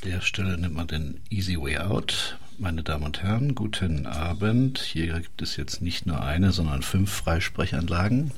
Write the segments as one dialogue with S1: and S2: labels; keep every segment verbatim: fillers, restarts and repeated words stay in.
S1: der Stelle nimmt man den Easy Way Out. Meine Damen und Herren, guten Abend. Hier gibt es jetzt nicht nur eine, sondern fünf Freisprechanlagen.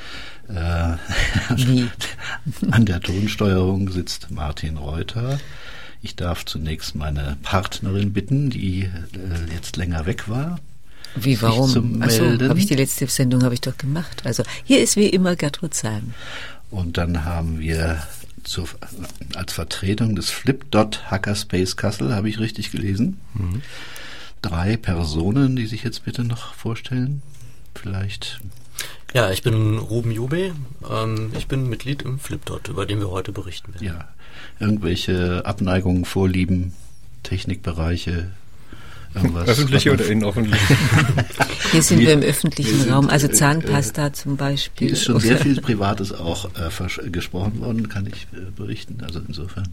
S1: Äh,
S2: Wie?
S1: An der Tonsteuerung sitzt Martin Reuter. Ich darf zunächst meine Partnerin bitten, die äh, jetzt länger weg war.
S2: Wie, warum? Achso, habe ich die letzte Sendung habe ich doch gemacht. Also hier ist wie immer Gertrud Salm.
S1: Und dann haben wir zu, als Vertretung des Flipdot Hackerspace Kassel, habe ich richtig gelesen, mhm. drei Personen, die sich jetzt bitte noch vorstellen. Vielleicht.
S3: Ja, ich bin Ruben Jube. Ähm, ich bin Mitglied im Flipdot, über den wir heute berichten werden.
S1: Ja, irgendwelche Abneigungen, Vorlieben, Technikbereiche, irgendwas.
S4: Öffentliche oder innenoffentliche?
S2: Hier sind wir im öffentlichen wir Raum, also Zahnpasta äh, zum Beispiel.
S1: Hier ist schon sehr viel Privates auch äh, gesprochen worden, kann ich äh, berichten. Also insofern.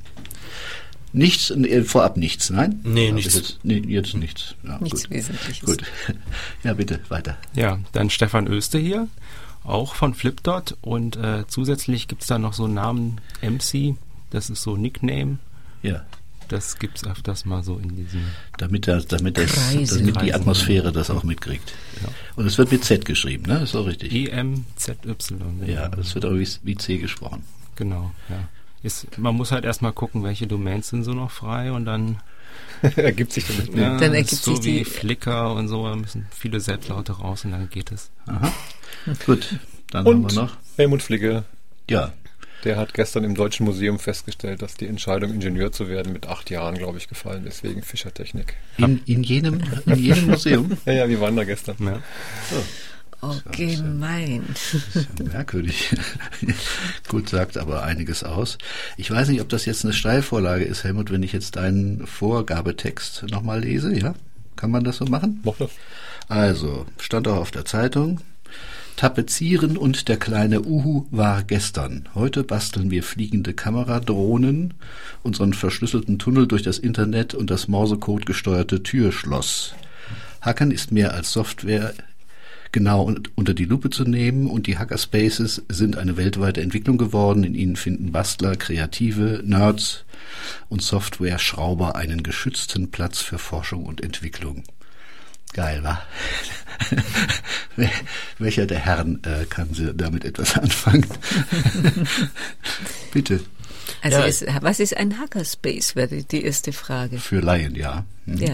S1: Nichts, äh, vorab nichts, nein?
S3: Nee, nichts.
S1: Jetzt, nee, jetzt nichts. Ja,
S2: nichts
S1: gut.
S2: Wesentliches.
S1: Gut. Ja, bitte, weiter.
S5: Ja, dann Stefan Oester hier, auch von Flipdot. Und äh, zusätzlich gibt es da noch so einen Namen M C, das ist so ein Nickname.
S1: Ja.
S5: Das gibt es öfters mal so in diesem...
S1: Damit, das, damit, das, damit die Atmosphäre das auch mitkriegt. Ja. Und es wird mit Z geschrieben, ne? Ist auch richtig.
S5: E M Z Y.
S1: Ja, das wird aber wie, wie C gesprochen.
S5: Genau, ja. Ist, man muss halt erstmal gucken, welche Domains sind so noch frei und dann...
S4: ergibt sich das.
S5: Ja,
S2: dann ergibt
S5: so
S2: sich
S5: wie
S2: die
S5: Flickr und so, da müssen viele Selbstlaute raus und dann geht es.
S1: Aha. Gut, dann
S4: und
S1: haben wir noch...
S4: Helmut Fligge.
S1: Ja.
S4: Der hat gestern im Deutschen Museum festgestellt, dass die Entscheidung, Ingenieur zu werden, mit acht Jahren, glaube ich, gefallen ist, wegen Fischertechnik.
S1: In, in, jenem, in jedem Museum?
S4: ja, ja, wir waren da gestern. Ja.
S1: So.
S2: Oh, gemein.
S1: Das ist ja merkwürdig. Gut, sagt aber einiges aus. Ich weiß nicht, ob das jetzt eine Steilvorlage ist, Helmut, wenn ich jetzt deinen Vorgabetext nochmal lese, ja? Kann man das so machen?
S4: Mach das.
S1: Also, stand auch auf der Zeitung. Tapezieren und der kleine Uhu war gestern. Heute basteln wir fliegende Kameradrohnen, unseren verschlüsselten Tunnel durch das Internet und das Morsecode gesteuerte Türschloss. Hackern ist mehr als Software genau unter die Lupe zu nehmen und die Hackerspaces sind eine weltweite Entwicklung geworden. In ihnen finden Bastler, Kreative, Nerds und Software-Schrauber einen geschützten Platz für Forschung und Entwicklung. Geil, wa? Welcher der Herren äh, kann sie damit etwas anfangen? Bitte.
S2: Also
S3: ja.
S2: ist, was ist ein Hackerspace, wäre die erste Frage.
S1: Für Laien, ja. Hm.
S2: Ja.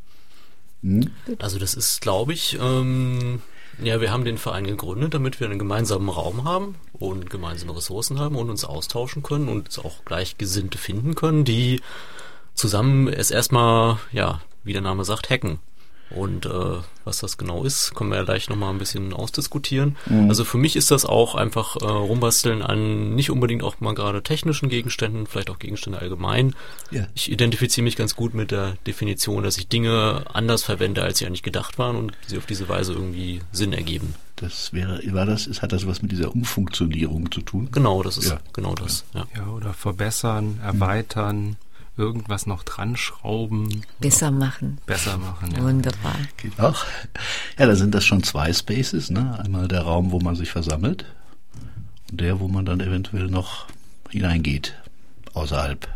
S1: Hm?
S3: Also das ist, glaube ich, ähm, ja, wir haben den Verein gegründet, damit wir einen gemeinsamen Raum haben und gemeinsame Ressourcen haben und uns austauschen können und auch Gleichgesinnte finden können, die zusammen es erstmal, ja, wie der Name sagt, hacken. Und äh, was das genau ist, können wir ja gleich nochmal ein bisschen ausdiskutieren. Mhm. Also für mich ist das auch einfach äh, rumbasteln an nicht unbedingt auch mal gerade technischen Gegenständen, vielleicht auch Gegenstände allgemein. Ja. Ich identifiziere mich ganz gut mit der Definition, dass ich Dinge anders verwende, als sie eigentlich gedacht waren und sie auf diese Weise irgendwie Sinn ergeben.
S1: Das wäre, war das, hat das was mit dieser Umfunktionierung zu tun?
S3: Genau, das ist
S1: ja.
S3: genau das. Ja.
S5: ja, oder verbessern, erweitern. Mhm. Irgendwas noch dran schrauben.
S2: Besser machen.
S5: Besser machen, ja.
S2: Wunderbar.
S1: Geht auch. Ja, da sind das schon zwei Spaces, ne? Einmal der Raum, wo man sich versammelt und der, wo man dann eventuell noch hineingeht, außerhalb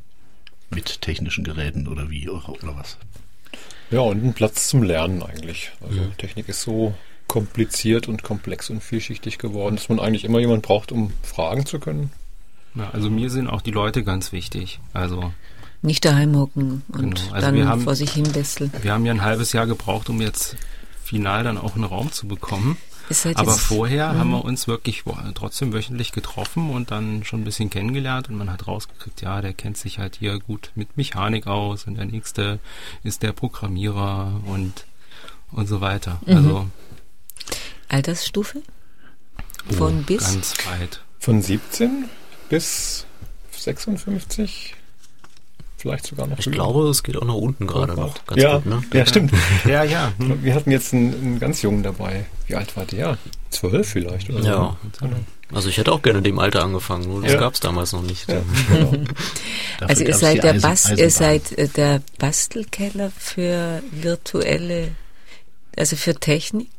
S1: mit technischen Geräten oder wie oder, oder was.
S4: Ja, und ein Platz zum Lernen eigentlich. Also mhm. Technik ist so kompliziert und komplex und vielschichtig geworden, dass man eigentlich immer jemanden braucht, um fragen zu können.
S5: Ja, also mir sind auch die Leute ganz wichtig. Also
S2: nicht daheim hocken und
S5: genau. also
S2: dann
S5: wir haben,
S2: vor sich hin basteln.
S5: Wir haben ja ein halbes Jahr gebraucht, um jetzt final dann auch einen Raum zu bekommen.
S2: Halt
S5: Aber vorher mh. haben wir uns wirklich trotzdem wöchentlich getroffen und dann schon ein bisschen kennengelernt und man hat rausgekriegt, ja, der kennt sich halt hier gut mit Mechanik aus und der nächste ist der Programmierer und und so weiter. Mhm. Also
S2: Altersstufe?
S5: Oh,
S2: Von bis?
S5: Ganz weit.
S4: Von siebzehn bis sechsundfünfzig, vielleicht sogar noch
S3: Ich
S4: höher.
S3: glaube, es geht auch nach unten gerade noch. Ganz
S4: ja,
S3: gut, ne?
S4: ja, stimmt.
S5: Ja, ja.
S4: Hm. Wir hatten jetzt einen, einen ganz Jungen dabei. Wie alt war der? Zwölf vielleicht? Oder
S3: ja.
S4: So.
S3: Also ich hätte auch gerne in dem Alter angefangen, nur das
S4: ja.
S3: gab es damals noch nicht.
S4: Ja, genau.
S2: Also ihr seid, der Bas- ihr seid äh, der Bastelkeller für virtuelle, also für Technik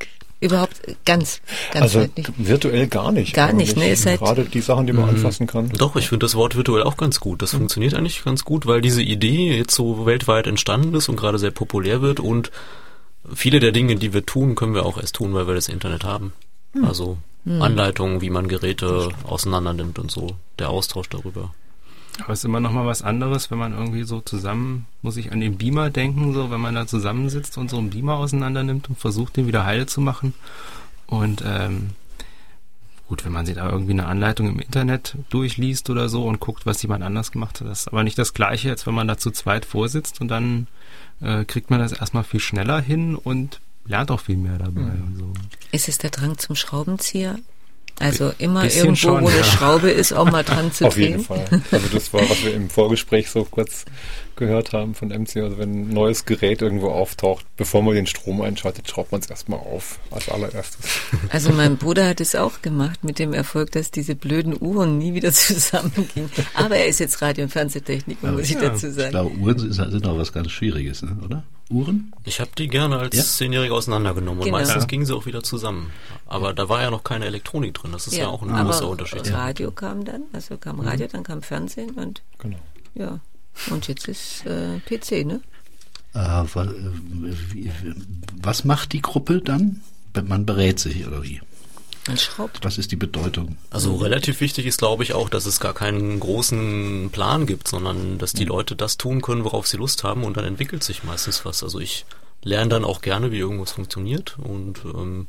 S2: Überhaupt ganz, ganz
S4: also
S2: weit nicht.
S4: Virtuell gar nicht.
S2: Gar nicht, ne?
S4: Ist halt gerade die Sachen, die man mhm. anfassen kann.
S3: Doch, ich finde das Wort virtuell auch ganz gut. Das mhm. funktioniert eigentlich ganz gut, weil diese Idee jetzt so weltweit entstanden ist und gerade sehr populär wird und viele der Dinge, die wir tun, können wir auch erst tun, weil wir das Internet haben. Mhm. Also mhm. Anleitungen, wie man Geräte auseinander nimmt und so, der Austausch darüber.
S5: Aber es ist immer noch mal was anderes, wenn man irgendwie so zusammen, muss ich an den Beamer denken, so wenn man da zusammensitzt und so einen Beamer auseinander nimmt und versucht, den wieder heile zu machen. Und ähm, gut, wenn man sich da irgendwie eine Anleitung im Internet durchliest oder so und guckt, was jemand anders gemacht hat, das ist aber nicht das Gleiche, als wenn man da zu zweit vorsitzt und dann äh, kriegt man das erstmal viel schneller hin und lernt auch viel mehr dabei. Mhm. Und so.
S2: Ist es der Drang zum Schraubenzieher? Also immer
S5: Bisschen
S2: irgendwo,
S5: schon,
S2: wo eine
S5: ja.
S2: Schraube ist, auch mal dran zu
S4: Auf
S2: drehen.
S4: jeden Fall. Also das war, was wir im Vorgespräch so kurz gehört haben von M C. Also wenn ein neues Gerät irgendwo auftaucht, bevor man den Strom einschaltet, schraubt man es erstmal auf, als allererstes.
S2: Also mein Bruder hat es auch gemacht mit dem Erfolg, dass diese blöden Uhren nie wieder zusammengingen. Aber er ist jetzt Radio- und Fernsehtechniker, muss ich
S1: ja,
S2: dazu sagen.
S1: Ich glaube, Uhren sind, sind auch was ganz Schwieriges, ne? Oder? Uhren?
S3: Ich habe die gerne als
S1: ja?
S3: Zehnjähriger auseinandergenommen und
S2: genau.
S3: meistens
S2: ja.
S3: gingen sie auch wieder zusammen. Aber da war ja noch keine Elektronik drin, das ist ja, ja auch ein
S2: aber
S3: großer Unterschied.
S2: Radio kam dann, also kam Radio, mhm. dann kam Fernsehen und
S4: genau.
S2: ja, und jetzt ist äh, P C, ne?
S1: Äh, was, wie, was macht die Gruppe dann? Man berät sich oder wie?
S2: Man schraubt.
S1: Was ist die Bedeutung?
S3: Also relativ wichtig ist, glaube ich, auch, dass es gar keinen großen Plan gibt, sondern dass die Leute das tun können, worauf sie Lust haben und dann entwickelt sich meistens was. Also ich lerne dann auch gerne, wie irgendwas funktioniert und ähm,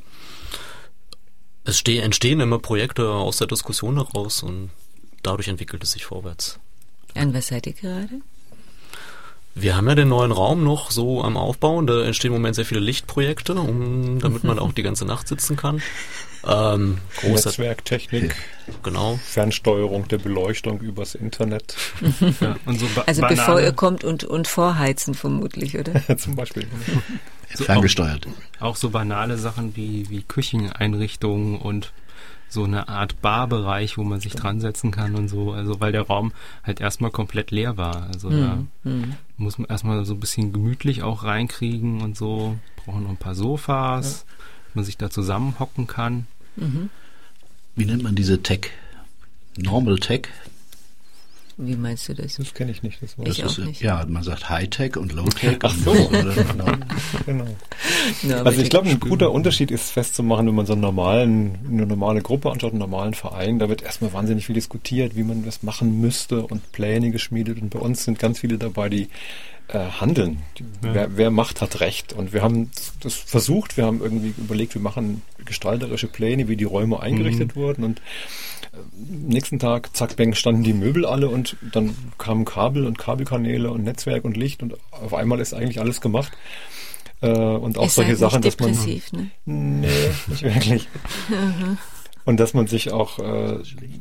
S3: es steh, entstehen immer Projekte aus der Diskussion heraus und dadurch entwickelt es sich vorwärts.
S2: An was seid ihr gerade?
S3: Wir haben ja den neuen Raum noch so am Aufbauen. Da entstehen im Moment sehr viele Lichtprojekte, um, damit man auch die ganze Nacht sitzen kann. Ähm,
S4: Netzwerktechnik,
S3: genau.
S4: Fernsteuerung der Beleuchtung übers Internet.
S5: Ja, und so ba-
S2: also
S5: Banane.
S2: bevor ihr kommt und, und vorheizen vermutlich, oder?
S4: Zum Beispiel.
S1: So ferngesteuert.
S5: Auch, auch so banale Sachen wie, wie Kücheneinrichtungen und so eine Art Barbereich, wo man sich dran setzen kann und so, also weil der Raum halt erstmal komplett leer war. Also
S2: hm,
S5: da
S2: hm.
S5: muss man erstmal so ein bisschen gemütlich auch reinkriegen und so. Brauchen noch ein paar Sofas, ja. dass man sich da zusammenhocken kann.
S2: Mhm.
S1: Wie nennt man diese Tech? Normal Tech?
S2: Wie meinst du das?
S4: Das kenne ich nicht. Das
S2: ich
S1: das
S2: auch
S1: ist,
S2: nicht.
S1: Ja, man sagt High-Tech und Low-Tech.
S4: Ach so.
S1: Oder, genau.
S4: Genau.
S2: Ja,
S4: Also ich glaube, ein guter Unterschied ist festzumachen, wenn man so einen normalen, eine normale Gruppe anschaut, einen normalen Verein, da wird erstmal wahnsinnig viel diskutiert, wie man das machen müsste und Pläne geschmiedet. Und bei uns sind ganz viele dabei, die äh, handeln. Die, ja. wer, wer macht, hat Recht. Und wir haben das versucht, wir haben irgendwie überlegt, wir machen gestalterische Pläne, wie die Räume eingerichtet mhm. wurden und nächsten Tag, zack, bang, standen die Möbel alle und dann kamen Kabel und Kabelkanäle und Netzwerk und Licht und auf einmal ist eigentlich alles gemacht. Äh, und auch
S2: ist
S4: solche
S2: halt
S4: Sachen,
S2: nicht
S4: dass man...
S2: depressiv, ne?
S4: Nee, nicht wirklich. Und dass man sich auch äh,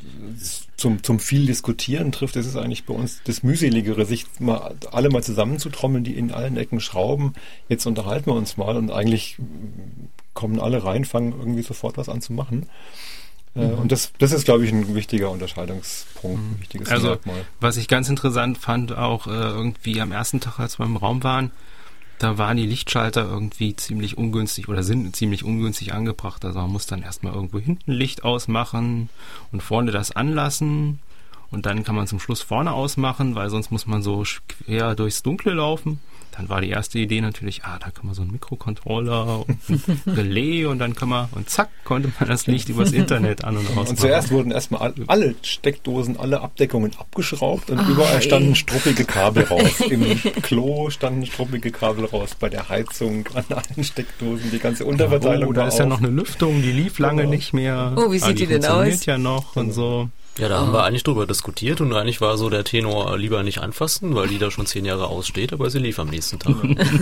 S4: zum, zum viel Diskutieren trifft, das ist eigentlich bei uns das Mühseligere, sich mal alle mal zusammenzutrommeln, die in allen Ecken schrauben. Jetzt unterhalten wir uns mal und eigentlich kommen alle rein, fangen irgendwie sofort was an zu machen. Und das, das ist, glaube ich, ein wichtiger Unterscheidungspunkt, ein wichtiges
S5: also,
S4: Merkmal.
S5: Was ich ganz interessant fand, auch äh, irgendwie am ersten Tag, als wir im Raum waren, da waren die Lichtschalter irgendwie ziemlich ungünstig oder sind ziemlich ungünstig angebracht. Also man muss dann erstmal irgendwo hinten Licht ausmachen und vorne das anlassen und dann kann man zum Schluss vorne ausmachen, weil sonst muss man so quer durchs Dunkle laufen. Dann war die erste Idee natürlich, ah, da kann man so einen Mikrocontroller und ein Relais und dann kann man, und zack, konnte man das Licht übers Internet an- und ausmachen.
S4: Und zuerst wurden erstmal alle Steckdosen, alle Abdeckungen abgeschraubt und oh, überall standen ey. struppige Kabel raus. Im Klo standen struppige Kabel raus, bei der Heizung, an allen Steckdosen, die ganze Unterverteilung.
S5: Oh, da ist auf. ja noch eine Lüftung, die lief lange genau. nicht mehr.
S2: Oh, wie sieht ah, die, die denn aus?
S5: Funktioniert ja noch und so.
S3: Ja, da haben wir eigentlich drüber diskutiert und eigentlich war so der Tenor lieber nicht anfassen, weil die da schon zehn Jahre aussteht, aber sie lief am nächsten Tag.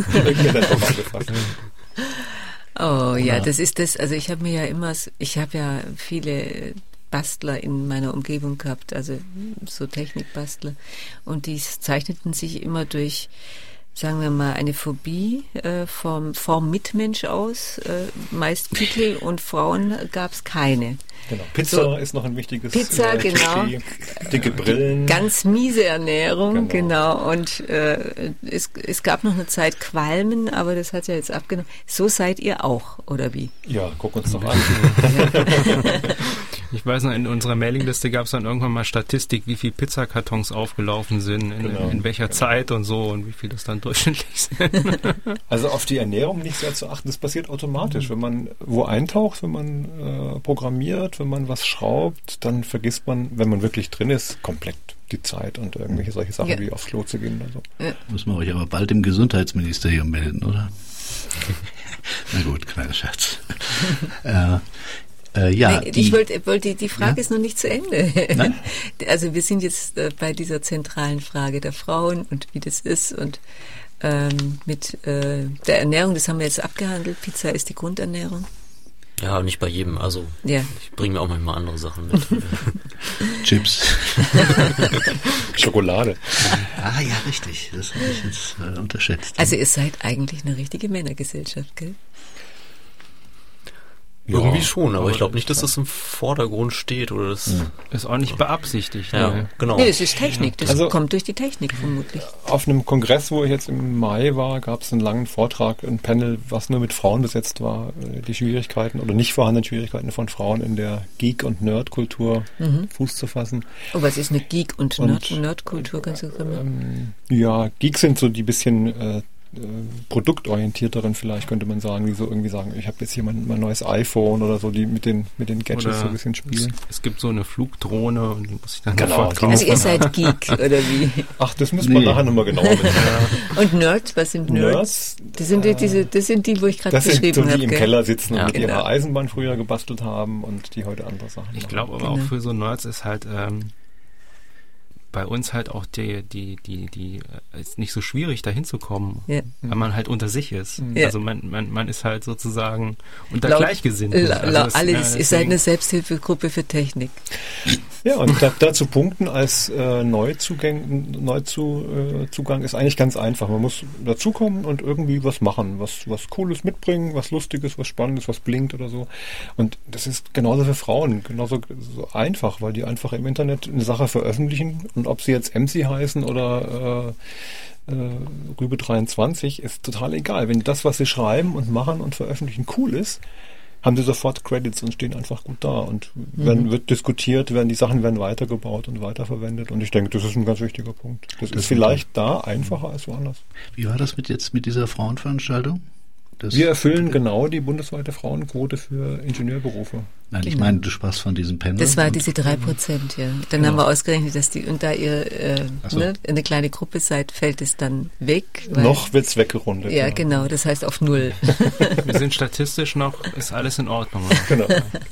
S2: Oh ja, das ist das, also ich habe mir ja immer, ich habe ja viele Bastler in meiner Umgebung gehabt, also so Technikbastler und die zeichneten sich immer durch sagen wir mal, eine Phobie äh, vom, vom Mitmensch aus, äh, meist Pickel, und Frauen gab es keine.
S4: Genau. Pizza so, ist noch ein wichtiges
S2: Pizza,
S4: äh,
S2: genau.
S4: Dicke Brillen.
S2: Ganz miese Ernährung, genau.
S4: Genau.
S2: Und äh, es, es gab noch eine Zeit Qualmen, aber das hat ja jetzt abgenommen. So seid ihr auch, oder wie?
S4: Ja, guck uns doch an.
S5: Ich weiß noch, in unserer Mailingliste gab es dann irgendwann mal Statistik, wie viel Pizzakartons aufgelaufen sind, in,
S4: genau.
S5: in welcher Zeit und so, und wie viel das dann durchschnittlich sind.
S4: Also auf die Ernährung nicht sehr zu achten, das passiert automatisch. Wenn man wo eintaucht, wenn man äh, programmiert, wenn man was schraubt, dann vergisst man, wenn man wirklich drin ist, komplett die Zeit und irgendwelche solche Sachen, ja. wie aufs Klo zu gehen oder so.
S1: Ja. Muss man euch aber bald im Gesundheitsministerium melden, oder? Na gut, kleiner Scherz. äh, Äh, ja,
S2: nee,
S1: die,
S2: ich wollte, wollte, die Frage ja? ist noch nicht zu Ende.
S1: Nein?
S2: Also wir sind jetzt äh, bei dieser zentralen Frage der Frauen und wie das ist, und ähm, mit äh, der Ernährung, das haben wir jetzt abgehandelt. Pizza ist die Grundernährung.
S3: Ja, nicht bei jedem. Also
S2: ja.
S3: ich bringe mir auch manchmal andere Sachen mit.
S1: Chips.
S4: Schokolade.
S1: Ah ja, richtig. Das habe ich jetzt äh, unterschätzt.
S2: Also ihr seid eigentlich eine richtige Männergesellschaft, gell?
S3: Ja, irgendwie schon, aber ich glaube nicht, dass das im Vordergrund steht oder das
S5: ja. ist auch nicht beabsichtigt.
S3: Ja,
S5: ne?
S3: genau.
S2: Nee, das ist Technik, das
S4: also,
S2: kommt durch die Technik vermutlich.
S4: Auf einem Kongress, wo ich jetzt im Mai war, gab es einen langen Vortrag, ein Panel, was nur mit Frauen besetzt war, die Schwierigkeiten oder nicht vorhandenen Schwierigkeiten von Frauen in der Geek- und Nerd-Kultur mhm. Fuß zu fassen.
S2: Oh, was ist eine Geek- und, und Nerd-Kultur? Kannst du
S4: ähm, ja, Geeks sind so die bisschen äh, produktorientierteren, vielleicht könnte man sagen, die so irgendwie sagen, ich habe jetzt hier mein, mein neues iPhone oder so, die mit den mit den Gadgets oder so ein bisschen spielen.
S5: Es, es gibt so eine Flugdrohne und die muss ich dann
S4: genau,
S5: sofort kaufen.
S2: Also ihr seid Geek, oder wie?
S4: Ach, das müssen wir nee. nachher nochmal genauer mit.
S2: Ja. Und Nerds, was sind Nerds? Nerds das sind die, diese, das sind die, wo ich gerade beschrieben habe. Das sind so, die
S4: hab, im gell? Keller sitzen
S2: ja,
S4: und mit
S2: genau.
S4: ihrer Eisenbahn früher gebastelt haben und die heute andere Sachen
S5: Ich glaube aber genau. auch für so Nerds ist halt ähm, bei uns halt auch die, die, die, die, ist nicht so schwierig, da hinzukommen, ja. weil man halt unter sich ist. Ja. Also man, man, man ist halt sozusagen unter
S2: laut,
S5: Gleichgesinnten.
S2: La, la, also alles ja, ist halt eine Selbsthilfegruppe für Technik.
S4: Ja, und da, dazu punkten als äh, Neuzugang, Neuzugang ist eigentlich ganz einfach. Man muss dazukommen und irgendwie was machen, was, was Cooles mitbringen, was Lustiges, was Spannendes, was blinkt oder so. Und das ist genauso für Frauen, genauso so einfach, weil die einfach im Internet eine Sache veröffentlichen. Und ob sie jetzt M C heißen oder äh, äh, Rübe dreiundzwanzig, ist total egal. Wenn das, was sie schreiben und machen und veröffentlichen, cool ist, haben sie sofort Credits und stehen einfach gut da. Und werden, mhm. wird diskutiert, werden die Sachen werden weitergebaut und weiterverwendet. Und ich denke, das ist ein ganz wichtiger Punkt. Das, das ist vielleicht da einfacher als woanders.
S1: Wie war das mit jetzt mit dieser Frauenveranstaltung? Das
S4: wir erfüllen genau die bundesweite Frauenquote für Ingenieurberufe.
S1: Nein, ich meine, du sprachst von diesem Panel.
S2: Das war diese drei Prozent, ja. Dann genau. haben wir ausgerechnet, dass die, und da ihr äh, so. ne, eine kleine Gruppe seid, fällt es dann weg. Weil,
S4: noch wird's weggerundet.
S2: Ja, ja, genau, das heißt auf null.
S5: Wir sind statistisch noch, ist alles in Ordnung.
S4: Genau.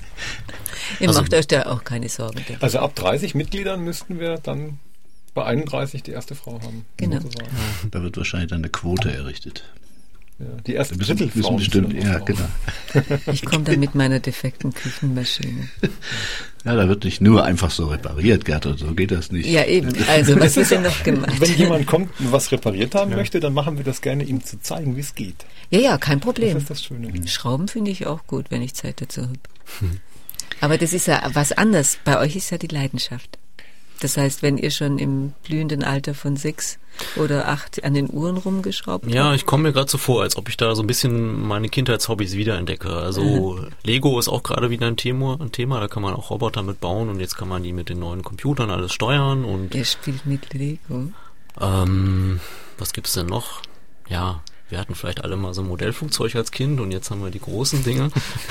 S2: Ihr
S1: also,
S2: macht euch da auch keine Sorgen.
S4: Also ab dreißig Mitgliedern müssten wir dann bei einunddreißig die erste Frau haben.
S2: Genau.
S1: Da wird wahrscheinlich dann eine Quote errichtet.
S4: Ja, die erste
S1: müssen,
S4: Drittelfrauen.
S1: Bestimmt, ja, genau.
S2: Ich komme dann mit meiner defekten Küchenmaschine.
S1: Ja, da wird nicht nur einfach so repariert, Gertrud, so geht das nicht.
S2: Ja, eben. Also, was wird denn noch gemacht?
S4: Wenn jemand kommt und was repariert haben ja. möchte, dann machen wir das gerne, ihm zu zeigen, wie es geht.
S2: Ja, ja, kein Problem.
S4: Das ist das Schöne.
S2: Schrauben finde ich auch gut, wenn ich Zeit dazu habe. Hm. Aber das ist ja was anderes. Bei euch ist ja die Leidenschaft. Das heißt, wenn ihr schon im blühenden Alter von sechs oder acht an den Uhren rumgeschraubt habt?
S3: Ja, ich komme mir gerade so vor, als ob ich da so ein bisschen meine Kindheitshobbys wiederentdecke. Also mhm. Lego ist auch gerade wieder ein Thema, ein Thema, da kann man auch Roboter mit bauen und jetzt kann man die mit den neuen Computern alles steuern. Und
S2: ihr spielt mit Lego?
S3: Ähm, was gibt's denn noch? Ja, wir hatten vielleicht alle mal so ein Modellflugzeug als Kind und jetzt haben wir die großen Dinge.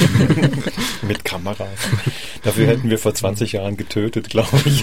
S4: Mit Kameras. Dafür hätten wir vor zwanzig Jahren getötet, glaube ich.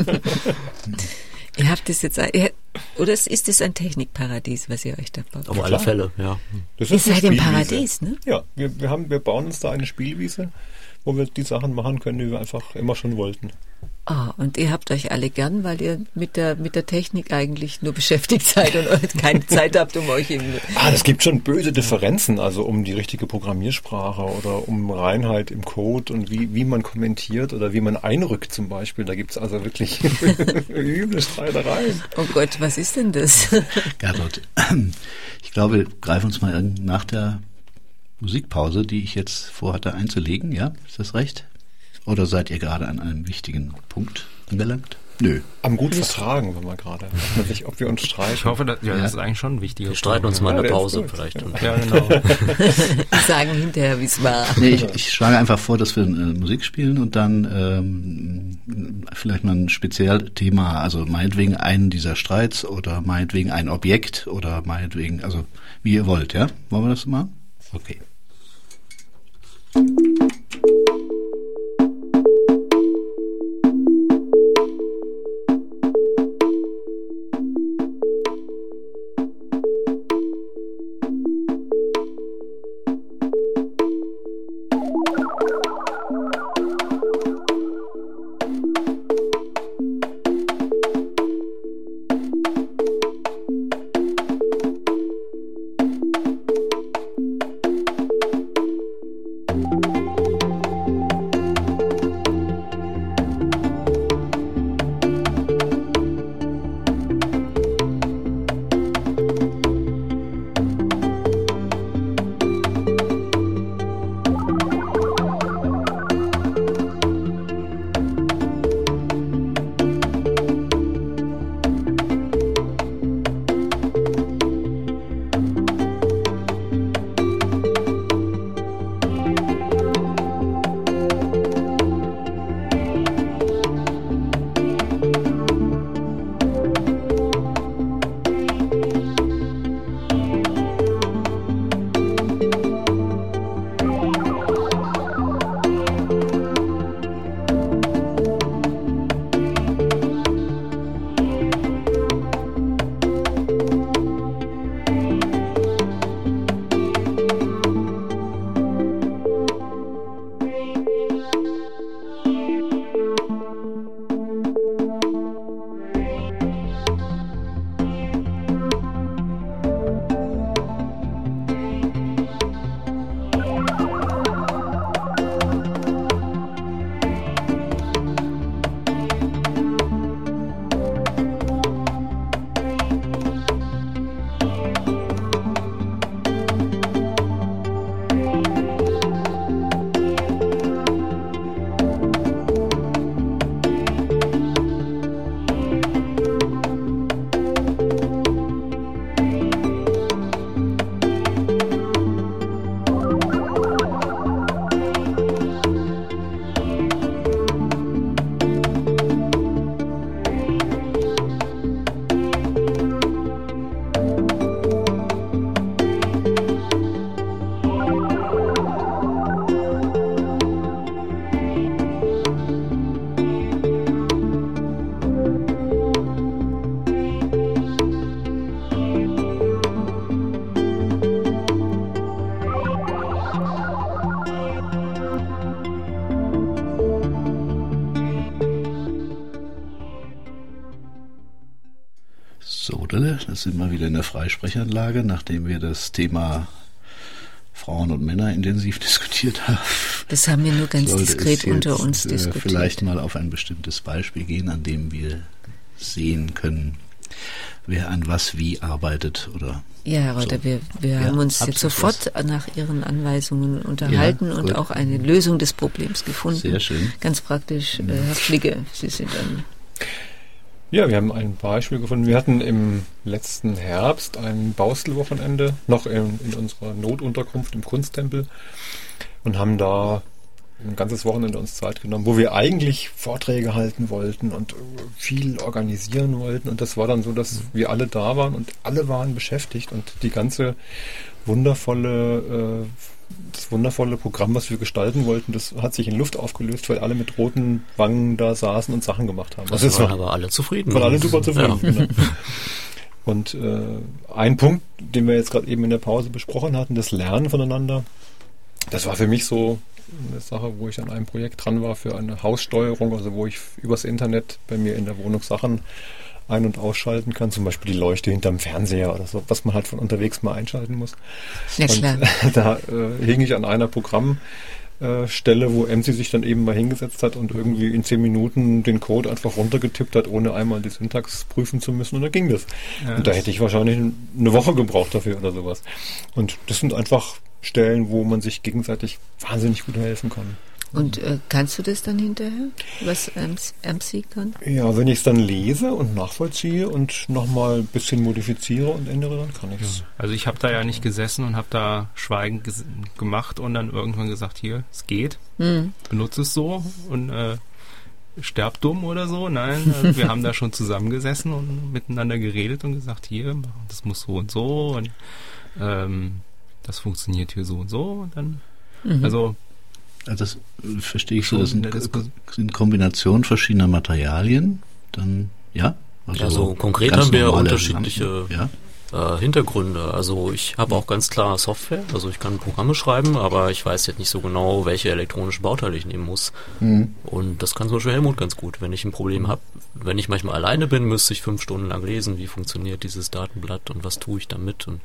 S2: Ihr habt das jetzt, ihr, oder ist das ein Technikparadies, was ihr euch da baut?
S3: Auf alle Fälle, ja.
S4: Das
S2: ist ihr seid im Paradies, ne?
S4: Ja, wir, wir, haben, wir bauen uns da eine Spielwiese wo wir die Sachen machen können, die wir einfach immer schon wollten.
S2: Ah, und ihr habt euch alle gern, weil ihr mit der mit der Technik eigentlich nur beschäftigt seid und keine Zeit habt, um euch eben...
S4: Ah, es gibt schon böse Differenzen, also um die richtige Programmiersprache oder um Reinheit im Code und wie, wie man kommentiert oder wie man einrückt zum Beispiel. Da gibt es also wirklich üble Streitereien.
S2: Oh Gott, was ist denn das?
S1: Gernot, ich glaube, wir greifen uns mal nach der Musikpause, die ich jetzt vorhatte einzulegen, ja? Ist das recht? Oder seid ihr gerade an einem wichtigen Punkt angelangt? Nö.
S4: Am gut vertragen, wenn wir gerade. Nicht, ob wir uns streiten.
S5: Ich hoffe, dass, ja, ja, das ist eigentlich schon ein wichtiger
S3: Punkt. Wir streiten uns mal in der Pause vielleicht.
S5: Ja, genau.
S2: Wir sagen hinterher, wie es war.
S1: Nee, ich, ich schlage einfach vor, dass wir äh, Musik spielen und dann ähm, vielleicht mal ein Spezialthema, also meinetwegen einen dieser Streits oder meinetwegen ein Objekt oder meinetwegen, also wie ihr wollt, ja? Wollen wir das machen? Okay. Da sind wir wieder in der Freisprechanlage, nachdem wir das Thema Frauen und Männer intensiv diskutiert haben.
S2: Das haben wir nur ganz
S1: Sollte
S2: diskret unter uns
S1: äh,
S2: diskutiert.
S1: Vielleicht mal auf ein bestimmtes Beispiel gehen, an dem wir sehen können, wer an was wie arbeitet oder
S2: ja, Herr Reuter, so. wir, wir ja, haben uns jetzt sofort was. nach Ihren Anweisungen unterhalten ja, und auch eine Lösung des Problems gefunden.
S1: Sehr schön.
S2: Ganz praktisch, äh, Herr Fligge, Sie sind dann...
S4: Ja, wir haben ein Beispiel gefunden. Wir hatten im letzten Herbst ein Baustelwochenende noch in, in unserer Notunterkunft im Kunsttempel und haben da ein ganzes Wochenende uns Zeit genommen, wo wir eigentlich Vorträge halten wollten und viel organisieren wollten. Und das war dann so, dass wir alle da waren und alle waren beschäftigt und die ganze wundervolle äh, das wundervolle Programm, was wir gestalten wollten, das hat sich in Luft aufgelöst, weil alle mit roten Wangen da saßen und Sachen gemacht haben.
S3: Das also waren aber alle zufrieden.
S4: Waren alle super zufrieden. Ja. Genau. Und äh, ein Punkt, den wir jetzt gerade eben in der Pause besprochen hatten, das Lernen voneinander, das war für mich so eine Sache, wo ich an einem Projekt dran war für eine Haussteuerung, also wo ich übers Internet bei mir in der Wohnung Sachen ein- und ausschalten kann, zum Beispiel die Leuchte hinterm Fernseher oder so, was man halt von unterwegs mal einschalten muss.
S2: Ja, klar.
S4: Und da äh, hing ich an einer Programmstelle, wo M C sich dann eben mal hingesetzt hat und irgendwie in zehn Minuten den Code einfach runtergetippt hat, ohne einmal die Syntax prüfen zu müssen, und dann ging das.
S5: Ja,
S4: und da hätte ich wahrscheinlich eine Woche gebraucht dafür oder sowas. Und das sind einfach Stellen, wo man sich gegenseitig wahnsinnig gut helfen kann.
S2: Und äh, kannst du das dann hinterher, was M C kann?
S4: Ja, wenn ich es dann lese und nachvollziehe und nochmal ein bisschen modifiziere und ändere, dann kann ich es.
S5: Also ich habe da ja nicht gesessen und habe da schweigend ges- gemacht und dann irgendwann gesagt, hier, es geht,
S2: Mhm.
S5: benutze es so und äh, sterb dumm oder so. Nein, also wir haben da schon zusammengesessen und miteinander geredet und gesagt, hier, das muss so und so und ähm, das funktioniert hier so und so. Und dann,
S2: Mhm.
S5: also
S1: Also das äh, verstehe ich so,
S5: Schon
S1: das sind,
S5: in der Diskus-
S1: sind Kombinationen verschiedener Materialien, dann, ja?
S3: Also konkret
S1: ganz
S3: haben wir
S1: normale
S3: unterschiedliche
S1: Lampen, ja?
S3: äh, Hintergründe. Also ich habe auch ganz klar Software, also ich kann Programme schreiben, aber ich weiß jetzt nicht so genau, welche elektronischen Bauteile ich nehmen muss.
S1: Mhm.
S3: Und das kann zum Beispiel Helmut ganz gut. Wenn ich ein Problem habe, wenn ich manchmal alleine bin, müsste ich fünf Stunden lang lesen, wie funktioniert dieses Datenblatt und was tue ich damit. Und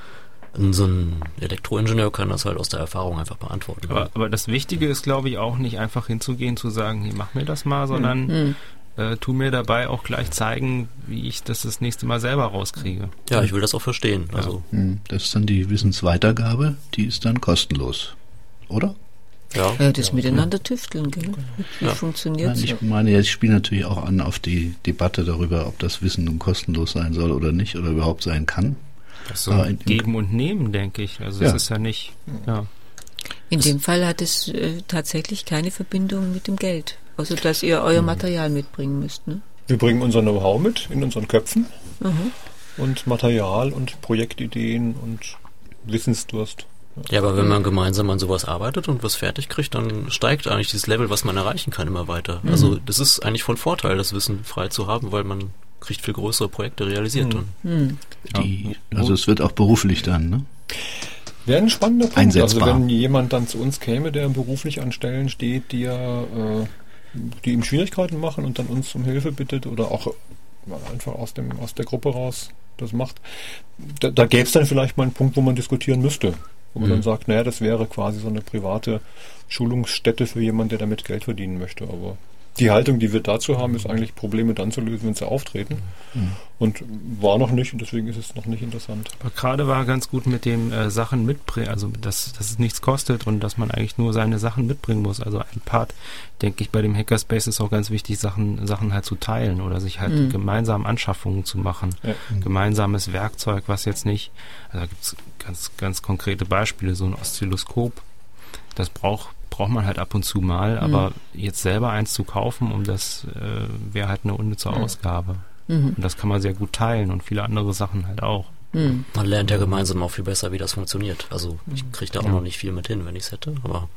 S3: so ein Elektroingenieur kann das halt aus der Erfahrung einfach beantworten.
S5: Aber, aber das Wichtige ist, glaube ich, auch nicht einfach hinzugehen, zu sagen, hier, mach mir das mal, sondern
S2: Mhm.
S5: äh, tu mir dabei auch gleich zeigen, wie ich das das nächste Mal selber rauskriege.
S3: Ja, ich will das auch verstehen. Also
S1: Mhm. Das ist dann die Wissensweitergabe, die ist dann kostenlos, oder?
S3: ja,
S2: Ja, das miteinander tüfteln, gell? Wie
S3: Ja.
S2: funktioniert
S1: Nein,
S2: es?
S1: ich meine, ja, ich spiele natürlich auch an auf die Debatte darüber, ob das Wissen nun kostenlos sein soll oder nicht oder überhaupt sein kann.
S5: So
S1: Aber in-
S5: Geben und Nehmen, denke ich. Also
S1: Ja.
S5: es ist ja nicht, ja.
S2: In dem Fall hat es äh, tatsächlich keine Verbindung mit dem Geld. Also, dass ihr euer Material mitbringen müsst, ne?
S4: Wir bringen unser Know-how mit in unseren Köpfen
S2: Mhm.
S4: und Material und Projektideen und Wissensdurst.
S3: Ja, aber wenn man gemeinsam an sowas arbeitet und was fertig kriegt, dann steigt eigentlich dieses Level, was man erreichen kann, immer weiter.
S2: Mhm.
S3: Also das ist eigentlich von Vorteil, das Wissen frei zu haben, weil man kriegt viel größere Projekte realisiert.
S4: Mhm.
S3: Und
S2: Hm.
S1: Die, also es wird auch beruflich dann, ne?
S4: Wäre ein spannender Punkt.
S1: Einsetzbar.
S4: Also wenn jemand dann zu uns käme, der beruflich an Stellen steht, die ja, äh, die ihm Schwierigkeiten machen und dann uns um Hilfe bittet oder auch mal einfach aus dem aus der Gruppe raus das macht, da, da gäbe es dann vielleicht mal einen Punkt, wo man diskutieren müsste. Wo man
S3: Mhm.
S4: dann sagt, naja, das wäre quasi so eine private Schulungsstätte für jemanden, der damit Geld verdienen möchte. Aber die Haltung, die wir dazu haben, ist eigentlich Probleme dann zu lösen, wenn sie auftreten.
S1: Mhm.
S4: Und war noch nicht und deswegen ist es noch nicht interessant.
S5: Aber gerade war ganz gut mit dem äh, Sachen mitbringen, also dass, dass es nichts kostet und dass man eigentlich nur seine Sachen mitbringen muss. Also ein Part, denke ich, bei dem Hackerspace ist auch ganz wichtig, Sachen, Sachen halt zu teilen oder sich halt
S2: Mhm.
S5: gemeinsam Anschaffungen zu machen.
S4: Ja.
S5: Gemeinsames Werkzeug, was jetzt nicht, also da gibt es ganz, ganz konkrete Beispiele, so ein Oszilloskop, das braucht braucht man halt ab und zu mal, aber jetzt selber eins zu kaufen, um das äh, wäre halt eine unnütze
S4: Ja.
S5: Ausgabe.
S2: Mhm.
S5: Und das kann man sehr gut teilen und viele andere Sachen halt auch.
S2: Mhm.
S3: man lernt ja gemeinsam auch viel besser, wie das funktioniert. Also ich kriege da auch
S5: Ja.
S3: noch nicht viel mit hin, wenn ich es hätte, aber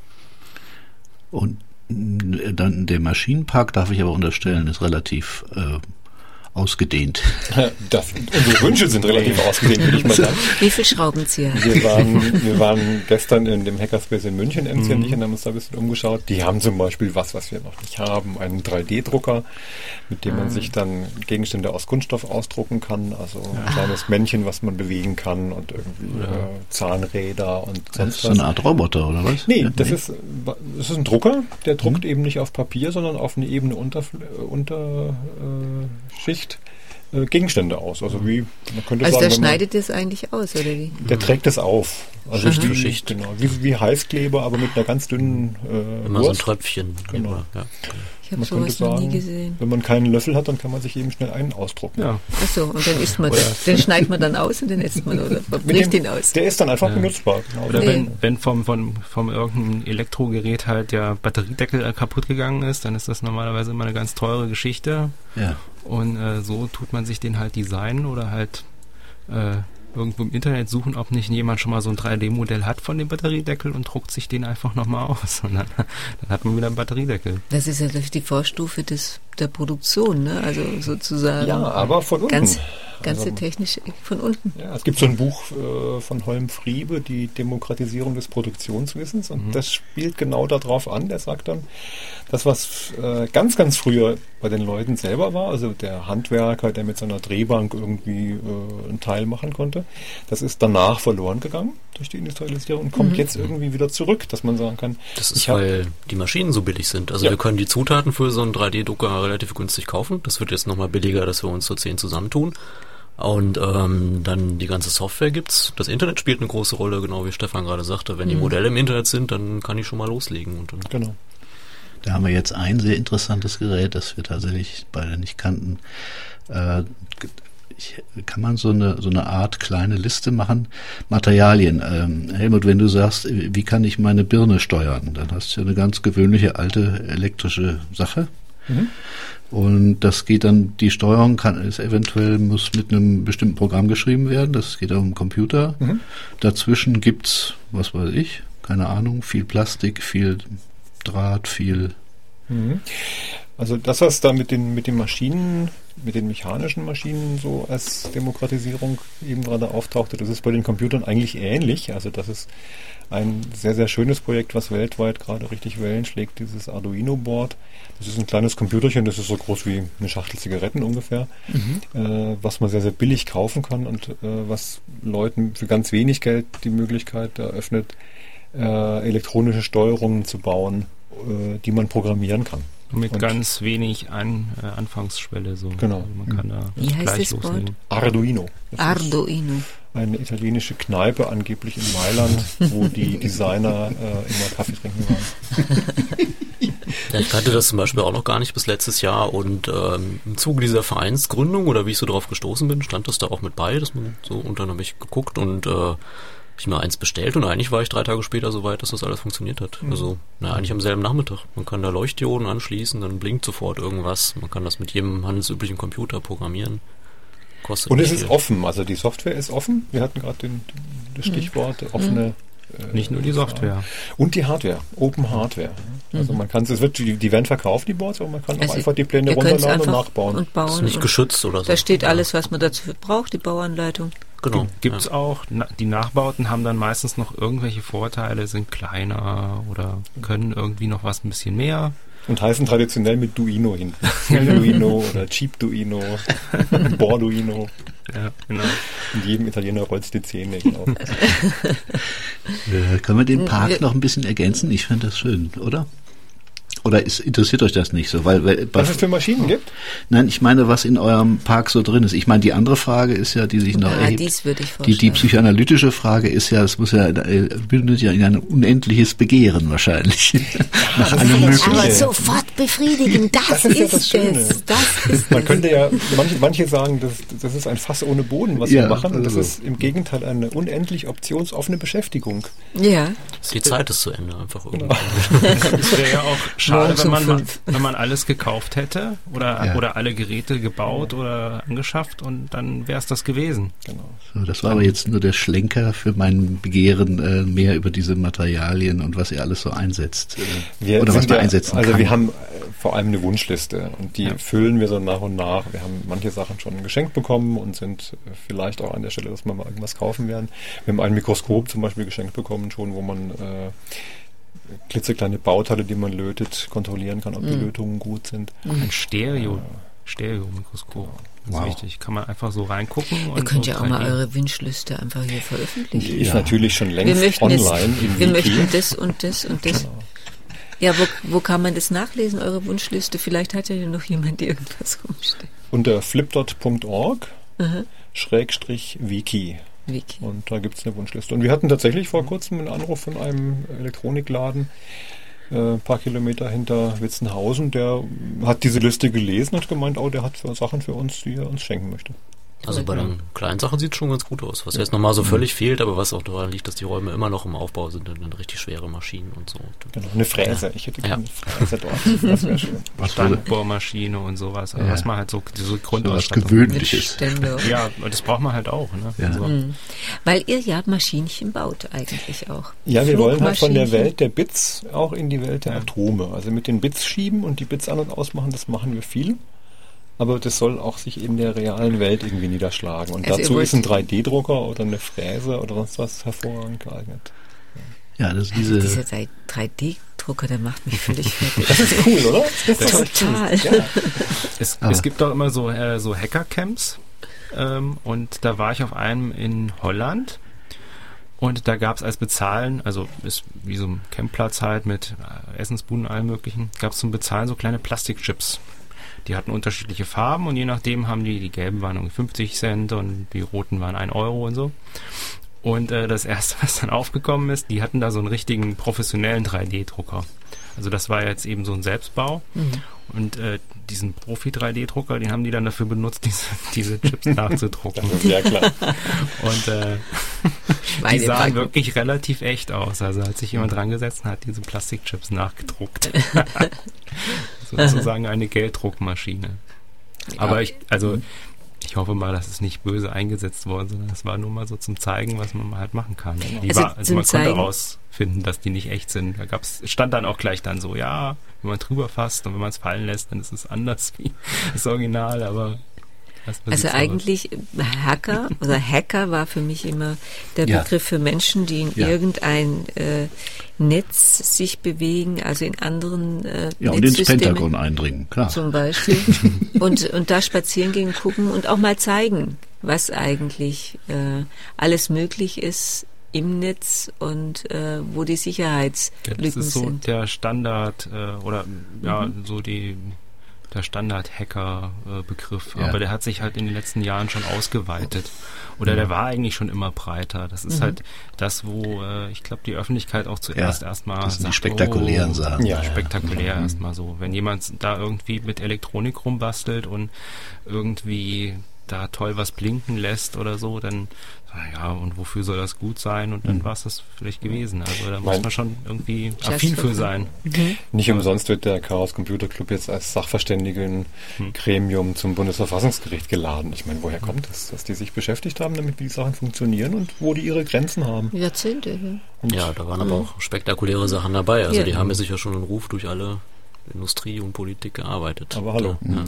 S1: Und äh, dann der Maschinenpark, darf ich aber unterstellen, ist relativ äh, ausgedehnt.
S4: Das, unsere Wünsche sind relativ ausgedehnt, würde ich mal sagen.
S2: Wie viele Schraubenzieher?
S4: Wir waren, wir waren gestern in dem Hackerspace in München, M C und
S5: Mhm.
S4: ich, und haben uns da ein bisschen umgeschaut. Die haben zum Beispiel was, was wir noch nicht haben, einen drei D Drucker, mit dem man sich dann Gegenstände aus Kunststoff ausdrucken kann, also ein kleines Männchen, was man bewegen kann und irgendwie
S5: Ja.
S4: äh, Zahnräder und
S1: Das
S4: sonst
S1: ist so
S4: was.
S1: eine Art Roboter, oder was?
S4: Nee,
S1: Ja,
S4: das ist, das ist ein Drucker, der druckt eben nicht auf Papier, sondern auf eine Ebene unter, unter äh, Schicht äh, Gegenstände aus. Also wie, man könnte
S2: Also
S4: sagen,
S2: der
S4: wenn man-
S2: schneidet das eigentlich aus, oder wie?
S4: der trägt es auf. Also
S3: Schicht
S4: wie,
S3: für Schicht.
S4: Genau, wie, wie Heißkleber, aber mit einer ganz dünnen äh,
S3: immer so ein
S4: Wurst.
S3: Tröpfchen.
S4: Genau.
S3: Immer, ja.
S2: Ich habe
S4: Man könnte
S2: sowas noch nie
S4: sagen,
S2: gesehen.
S4: wenn man keinen Löffel hat, dann kann man sich eben schnell einen ausdrucken.
S5: Ja.
S2: Achso, und dann isst man den. Den schneidet man dann aus und den isst man oder
S4: Mit
S2: bricht
S4: dem-
S2: ihn aus.
S4: Der ist dann einfach
S5: Ja.
S4: benutzbar. Genau.
S5: Oder
S2: Nee.
S5: wenn, wenn vom, vom, vom irgendeinem Elektrogerät halt der Batteriedeckel äh, kaputt gegangen ist, dann ist das normalerweise immer eine ganz teure Geschichte.
S1: Ja.
S5: Und äh, so tut man sich den halt designen oder halt äh, irgendwo im Internet suchen, ob nicht jemand schon mal so ein drei D Modell hat von dem Batteriedeckel und druckt sich den einfach nochmal aus. Und dann, dann hat man wieder einen Batteriedeckel.
S2: Das ist ja die Vorstufe des, der Produktion, ne? Also sozusagen.
S4: Ja, aber von unten.
S2: Ganz- Ganze
S4: Also,
S2: technische von unten.
S4: ja, es gibt so ein Buch äh, von Holm Friebe, die Demokratisierung des Produktionswissens, und mhm. das spielt genau darauf an. Der sagt dann, das, was äh, ganz, ganz früher bei den Leuten selber war, also der Handwerker, der mit seiner Drehbank irgendwie äh, einen Teil machen konnte, das ist danach verloren gegangen durch die Industrialisierung und kommt mhm. jetzt irgendwie wieder zurück, dass man sagen kann,
S3: das ist, weil die Maschinen so billig sind. Also ja. wir können die Zutaten für so einen drei D-Drucker relativ günstig kaufen. Das wird jetzt nochmal billiger, dass wir uns so zehn zusammentun. Und ähm, dann die ganze Software gibt's. Das Internet spielt eine große Rolle, genau wie Stefan gerade sagte. Wenn mhm. die Modelle im Internet sind, dann kann ich schon mal loslegen. Und dann
S4: genau.
S1: Da haben wir jetzt ein sehr interessantes Gerät, das wir tatsächlich beide nicht kannten. Äh, ich, kann man so eine so eine Art kleine Liste machen? Materialien. Ähm, Helmut, wenn du sagst, wie kann ich meine Birne steuern? Dann hast du ja eine ganz gewöhnliche alte elektrische Sache. Mhm. Und das geht dann, die Steuerung kann, ist eventuell, muss mit einem bestimmten Programm geschrieben werden, das geht auf dem Computer. Mhm. Dazwischen gibt's, was weiß ich, keine Ahnung, viel Plastik, viel Draht, viel.
S4: Mhm. Also das, was da mit den, mit den Maschinen, mit den mechanischen Maschinen so als Demokratisierung eben gerade auftauchte, das ist bei den Computern eigentlich ähnlich. Also das ist ein sehr, sehr schönes Projekt, was weltweit gerade richtig Wellen schlägt, dieses Arduino-Board. Das ist ein kleines Computerchen, das ist so groß wie eine Schachtel Zigaretten ungefähr, mhm. äh, was man sehr, sehr billig kaufen kann und äh, was Leuten für ganz wenig Geld die Möglichkeit eröffnet, äh, elektronische Steuerungen zu bauen, äh, die man programmieren kann.
S5: Mit
S4: und
S5: ganz wenig an, äh, Anfangsschwelle. So.
S4: Genau.
S5: Man kann da
S2: Wie heißt
S5: gleich
S2: das
S5: loslegen.
S4: Arduino. Das
S2: Arduino.
S4: Eine italienische Kneipe, angeblich in Mailand, wo die Designer äh, immer Kaffee trinken waren.
S3: Ja, ich kannte das zum Beispiel auch noch gar nicht bis letztes Jahr und ähm, im Zuge dieser Vereinsgründung oder wie ich so drauf gestoßen bin, stand das da auch mit bei, dass man so, und dann habe ich geguckt und äh, ich mir eins bestellt und eigentlich war ich drei Tage später so weit, dass das alles funktioniert hat. Mhm. Also, na, eigentlich am selben Nachmittag. Man kann da Leuchtdioden anschließen, dann blinkt sofort irgendwas. Man kann das mit jedem handelsüblichen Computer programmieren. Kostet
S4: und es
S3: viel.
S4: Ist offen, also die Software ist offen. Wir hatten gerade den, das Stichwort mhm. offene.
S5: Äh, Nicht nur die Software.
S4: Und die Hardware, Open Hardware. Also man kann es, wird, die, die werden verkauft, die Boards, aber man kann also auch einfach die Pläne runterladen und nachbauen.
S2: Und bauen.
S3: Das ist nicht geschützt oder so.
S2: Da steht alles, was man dazu braucht, die Bauanleitung.
S3: Genau.
S5: Gibt es ja. auch, na, die Nachbauten haben dann meistens noch irgendwelche Vorteile, sind kleiner oder können irgendwie noch was ein bisschen mehr.
S4: Und heißen traditionell mit Duino hinten. Duino oder Cheap-Duino, Borduino.
S5: Ja, genau.
S4: Und jedem Italiener rollt die Zähne. Genau.
S1: äh, können wir den Park noch ein bisschen ergänzen? Ich finde das schön, oder? Oder ist, interessiert euch das nicht so? Weil, weil,
S4: was es für Maschinen gibt?
S1: Nein, ich meine, was in eurem Park so drin ist. Ich meine, die andere Frage ist ja, die sich noch
S2: ja,
S1: erhebt.
S2: Dies würde ich
S1: die, die psychoanalytische Frage ist ja, es muss ja, bildet ja in ein unendliches Begehren wahrscheinlich.
S2: Ja, nach allem Möglichen. Aber sofort befriedigen, das, das ist, ist ja das Schöne. Es. Das ist
S4: Man könnte ja, manche, manche sagen, das, das ist ein Fass ohne Boden, was ja, wir machen. Und das also. ist im Gegenteil eine unendlich optionsoffene Beschäftigung.
S2: Ja.
S3: Die Zeit ist zu Ende, einfach irgendwie.
S5: Genau. Das wäre ja auch schade, wenn man, wenn man alles gekauft hätte oder, ja. oder alle Geräte gebaut ja. oder angeschafft und dann wäre es das gewesen.
S4: Genau.
S1: So, das war aber jetzt nur der Schlenker für mein Begehren, äh, mehr über diese Materialien und was ihr alles so einsetzt. Äh,
S4: wir
S1: oder was man
S4: ja,
S1: einsetzen
S4: also
S1: kann.
S4: Also wir haben äh, vor allem eine Wunschliste und die ja. füllen wir so nach und nach. Wir haben manche Sachen schon geschenkt bekommen und sind äh, vielleicht auch an der Stelle, dass wir mal irgendwas kaufen werden. Wir haben ein Mikroskop zum Beispiel geschenkt bekommen schon, wo man äh, klitzekleine Bauteile, die man lötet, kontrollieren kann, ob die mhm. Lötungen gut sind.
S5: Ein Stereo, ja. Stereo-Mikroskop. Das wow. ist wichtig. Kann man einfach so reingucken.
S2: Ihr
S5: und
S2: könnt
S5: so
S2: ja auch mal eure Wunschliste einfach hier veröffentlichen.
S4: Die ist ja. natürlich schon längst wir online.
S2: Jetzt, wir möchten das und das und das. Genau. Ja, wo, wo kann man das nachlesen, eure Wunschliste? Vielleicht hat ja noch jemand, der irgendwas rumsteht.
S4: Unter flipdot punkt org mhm. Schrägstrich Wiki.
S2: Wiki.
S4: Und da gibt es eine Wunschliste. Und wir hatten tatsächlich vor kurzem einen Anruf von einem Elektronikladen, äh, ein paar Kilometer hinter Witzenhausen, der hat diese Liste gelesen und gemeint, oh, der hat für Sachen für uns, die er uns schenken möchte.
S3: Also bei den kleinen Sachen sieht es schon ganz gut aus. Was jetzt nochmal so völlig fehlt, aber was auch daran liegt, dass die Räume immer noch im Aufbau sind und dann richtig schwere Maschinen und so.
S4: Genau, eine Fräse. Ja. Ich hätte gerne
S3: ja.
S4: eine Fräse dort. Das wäre schön.
S5: Standbohrmaschine und sowas. Also ja. was man halt so, diese Grundausstattung.
S1: Was Gewöhnliches.
S5: Ja, das braucht man halt auch. Ne?
S1: Ja.
S5: Also.
S2: Mhm. Weil ihr ja Maschinchen baut eigentlich auch.
S4: Ja, wir wollen halt von der Welt der Bits auch in die Welt der ja. Atome. Also mit den Bits schieben und die Bits an- und ausmachen, das machen wir viel. aber das soll auch sich in der realen Welt irgendwie niederschlagen. Und
S2: Also ihr
S4: dazu
S2: wollt-
S4: ist ein drei D Drucker oder eine Fräse oder sonst was hervorragend geeignet.
S1: Ja, das ist
S2: Also
S1: diese,
S2: dieser drei D-Drucker, der macht mich völlig fertig.
S4: Das ist cool, oder? Das ist
S2: Total.
S4: Ja.
S5: Es,
S1: Aber-
S5: es gibt doch immer so, äh, so Hacker-Camps ähm, und da war ich auf einem in Holland und da gab es als Bezahlen, also ist wie so ein Campplatz halt mit äh, Essensbuden und allem möglichen, gab es zum Bezahlen so kleine Plastikchips. Die hatten unterschiedliche Farben und je nachdem haben die, die gelben waren irgendwie fünfzig Cent und die roten waren ein Euro und so. Und äh, das erste, was dann aufgekommen ist, die hatten da so einen richtigen professionellen drei D-Drucker. Also das war jetzt eben so ein Selbstbau.
S2: Mhm.
S5: Und äh, diesen Profi-drei D-Drucker, den haben die dann dafür benutzt, diese, diese Chips nachzudrucken.
S4: Das ist ja klar.
S5: Und äh, die
S2: Meine
S5: sahen
S2: Packung.
S5: wirklich relativ echt aus. Also hat sich jemand dran gesetzt und hat diese Plastikchips nachgedruckt. Sozusagen eine Gelddruckmaschine. Aber ich, also ich hoffe mal, dass es nicht böse eingesetzt worden, sondern es war nur mal so zum Zeigen, was man halt machen kann. Die
S2: Also
S5: war, also
S2: zum
S5: man konnte
S2: Zeigen-
S5: rausfinden, dass die nicht echt sind. Da gab's, stand dann auch gleich dann so, ja, wenn man drüber fasst und wenn man es fallen lässt, dann ist es anders wie das Original, aber erstmal
S2: Also
S5: sieht's aus.
S2: eigentlich Hacker oder Hacker war für mich immer der
S1: Ja.
S2: Begriff für Menschen, die in
S1: Ja.
S2: irgendein äh, Netz sich bewegen, also in anderen äh,
S1: ja, und ins
S2: Netzsystemen
S1: Pentagon eindringen, klar.
S2: zum Beispiel und, und da spazieren gehen, gucken und auch mal zeigen, was eigentlich äh, alles möglich ist im Netz und äh, wo die
S5: Ja,
S2: Sicherheitslücken
S5: das ist so
S2: sind.
S5: der Standard äh, oder ja, so die der Standard-Hacker-Begriff.
S1: Ja.
S5: Aber der hat sich halt in den letzten Jahren schon ausgeweitet. Oder der war eigentlich schon immer breiter. Das ist halt das, wo äh, ich glaube, die Öffentlichkeit auch zuerst
S1: Ja,
S5: erstmal
S1: das sind die
S5: sagt,
S1: spektakulären
S5: oh,
S1: Sachen.
S4: Ja, ja.
S5: spektakulär
S1: Mhm.
S5: erstmal so. Wenn jemand da irgendwie mit Elektronik rumbastelt und irgendwie da toll was blinken lässt oder so, dann, ja, und wofür soll das gut sein? Und dann war es das vielleicht gewesen. Also da muss
S4: Mein-
S5: man schon irgendwie
S2: Just
S5: affin
S2: for
S5: für
S2: fun.
S5: sein.
S4: Nicht umsonst wird der Chaos Computer Club jetzt als Sachverständigen-Gremium zum Bundesverfassungsgericht geladen. Ich meine, woher kommt das? Dass die sich beschäftigt haben, damit wie die Sachen funktionieren und wo die ihre Grenzen haben.
S2: Jahrzehnte, ja.
S4: Und
S3: Ja, da waren aber auch spektakuläre Sachen dabei. Also
S2: Ja.
S3: die haben ja sicher schon einen Ruf durch alle Industrie und Politik gearbeitet.
S4: Aber hallo.
S3: Ja.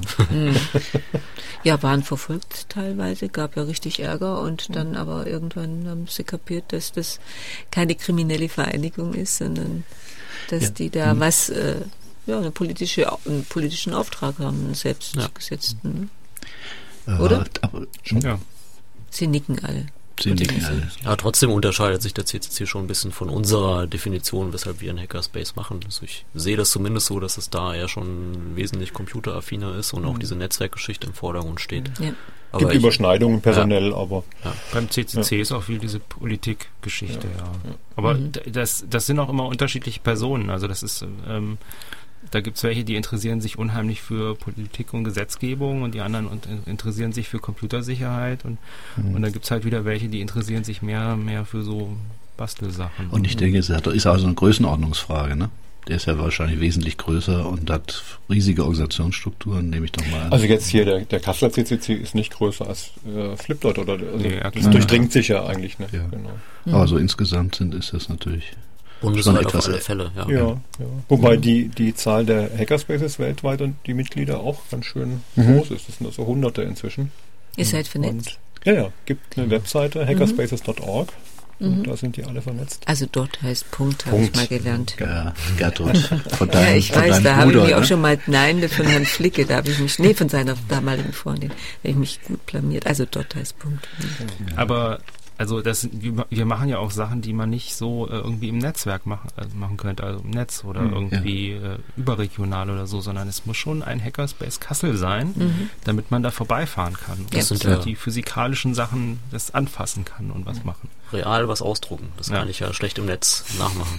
S2: Ja, waren verfolgt teilweise, gab ja richtig Ärger und dann aber irgendwann haben sie kapiert, dass das keine kriminelle Vereinigung ist, sondern dass
S1: Ja.
S2: die da was, äh, ja, eine politische, einen politischen Auftrag haben, einen selbstgesetzten.
S1: Äh,
S2: Oder?
S1: Aber
S5: Ja.
S2: Sie nicken alle.
S1: sie nicken alle.
S3: Ja, trotzdem unterscheidet sich der C C C schon ein bisschen von unserer Definition, weshalb wir einen Hackerspace machen. Also ich sehe das zumindest so, dass es da eher schon wesentlich computeraffiner ist und auch diese Netzwerkgeschichte im Vordergrund steht.
S2: Ja.
S3: Aber
S4: gibt
S3: ich,
S4: Überschneidungen personell, aber
S5: Beim C C C ist auch viel diese Politikgeschichte, ja. Aber
S2: Mhm.
S5: d- das, das sind auch immer unterschiedliche Personen. Also das ist, ähm, da gibt es welche, die interessieren sich unheimlich für Politik und Gesetzgebung und die anderen und, interessieren sich für Computersicherheit und,
S1: Mhm.
S5: und dann gibt es halt wieder welche, die interessieren sich mehr, mehr für so Bastelsachen.
S1: Und ich denke, es hat- ist also eine Größenordnungsfrage, ne? Der ist ja wahrscheinlich wesentlich größer und hat riesige Organisationsstrukturen, nehme ich doch mal an.
S4: also jetzt hier der, der Kasseler C C C ist nicht größer als äh, Flipdot oder also
S5: Nee, ja,
S4: das
S5: klar.
S4: durchdringt sich ja eigentlich, ne?
S1: Ja.
S4: Genau.
S1: Aber so insgesamt sind, ist das natürlich
S3: bundesweit
S1: schon
S3: auf
S1: etwas-
S3: alle Fälle, ja.
S4: Ja, ja. Wobei die, die Zahl der Hackerspaces weltweit und die Mitglieder auch ganz schön groß ist. Das sind also Hunderte inzwischen.
S2: Ihr seid vernetzt.
S4: Und, ja, ja, gibt eine Webseite, hackerspaces punkt org. Und da sind die alle vernetzt.
S2: Also dort heißt Punkt, habe ich
S4: Punkt.
S2: mal gelernt.
S1: ja, Gertrud von
S2: Ja,
S1: deinem,
S2: ich
S1: von
S2: weiß,
S1: deinem
S2: da habe ich
S1: Bruder,
S2: mich auch
S1: ne?
S2: schon mal, nein, von Herrn Flicke, da habe ich mich, nee, von seiner damaligen Freundin, da habe ich mich gut blamiert. Also dort heißt Punkt.
S5: Aber also das, wir wir machen ja auch Sachen, die man nicht so äh, irgendwie im Netzwerk machen, äh, machen könnte, also im Netz oder
S4: Hm,
S5: irgendwie äh, überregional oder so, sondern es muss schon ein Hackerspace Kassel sein,
S2: Mhm.
S5: damit man da vorbeifahren kann. Und
S2: Das
S3: sind
S5: halt
S3: ja-
S5: die physikalischen Sachen das anfassen kann und was machen.
S3: Real was ausdrucken. Das
S5: Ja.
S3: kann ich ja schlecht im Netz nachmachen.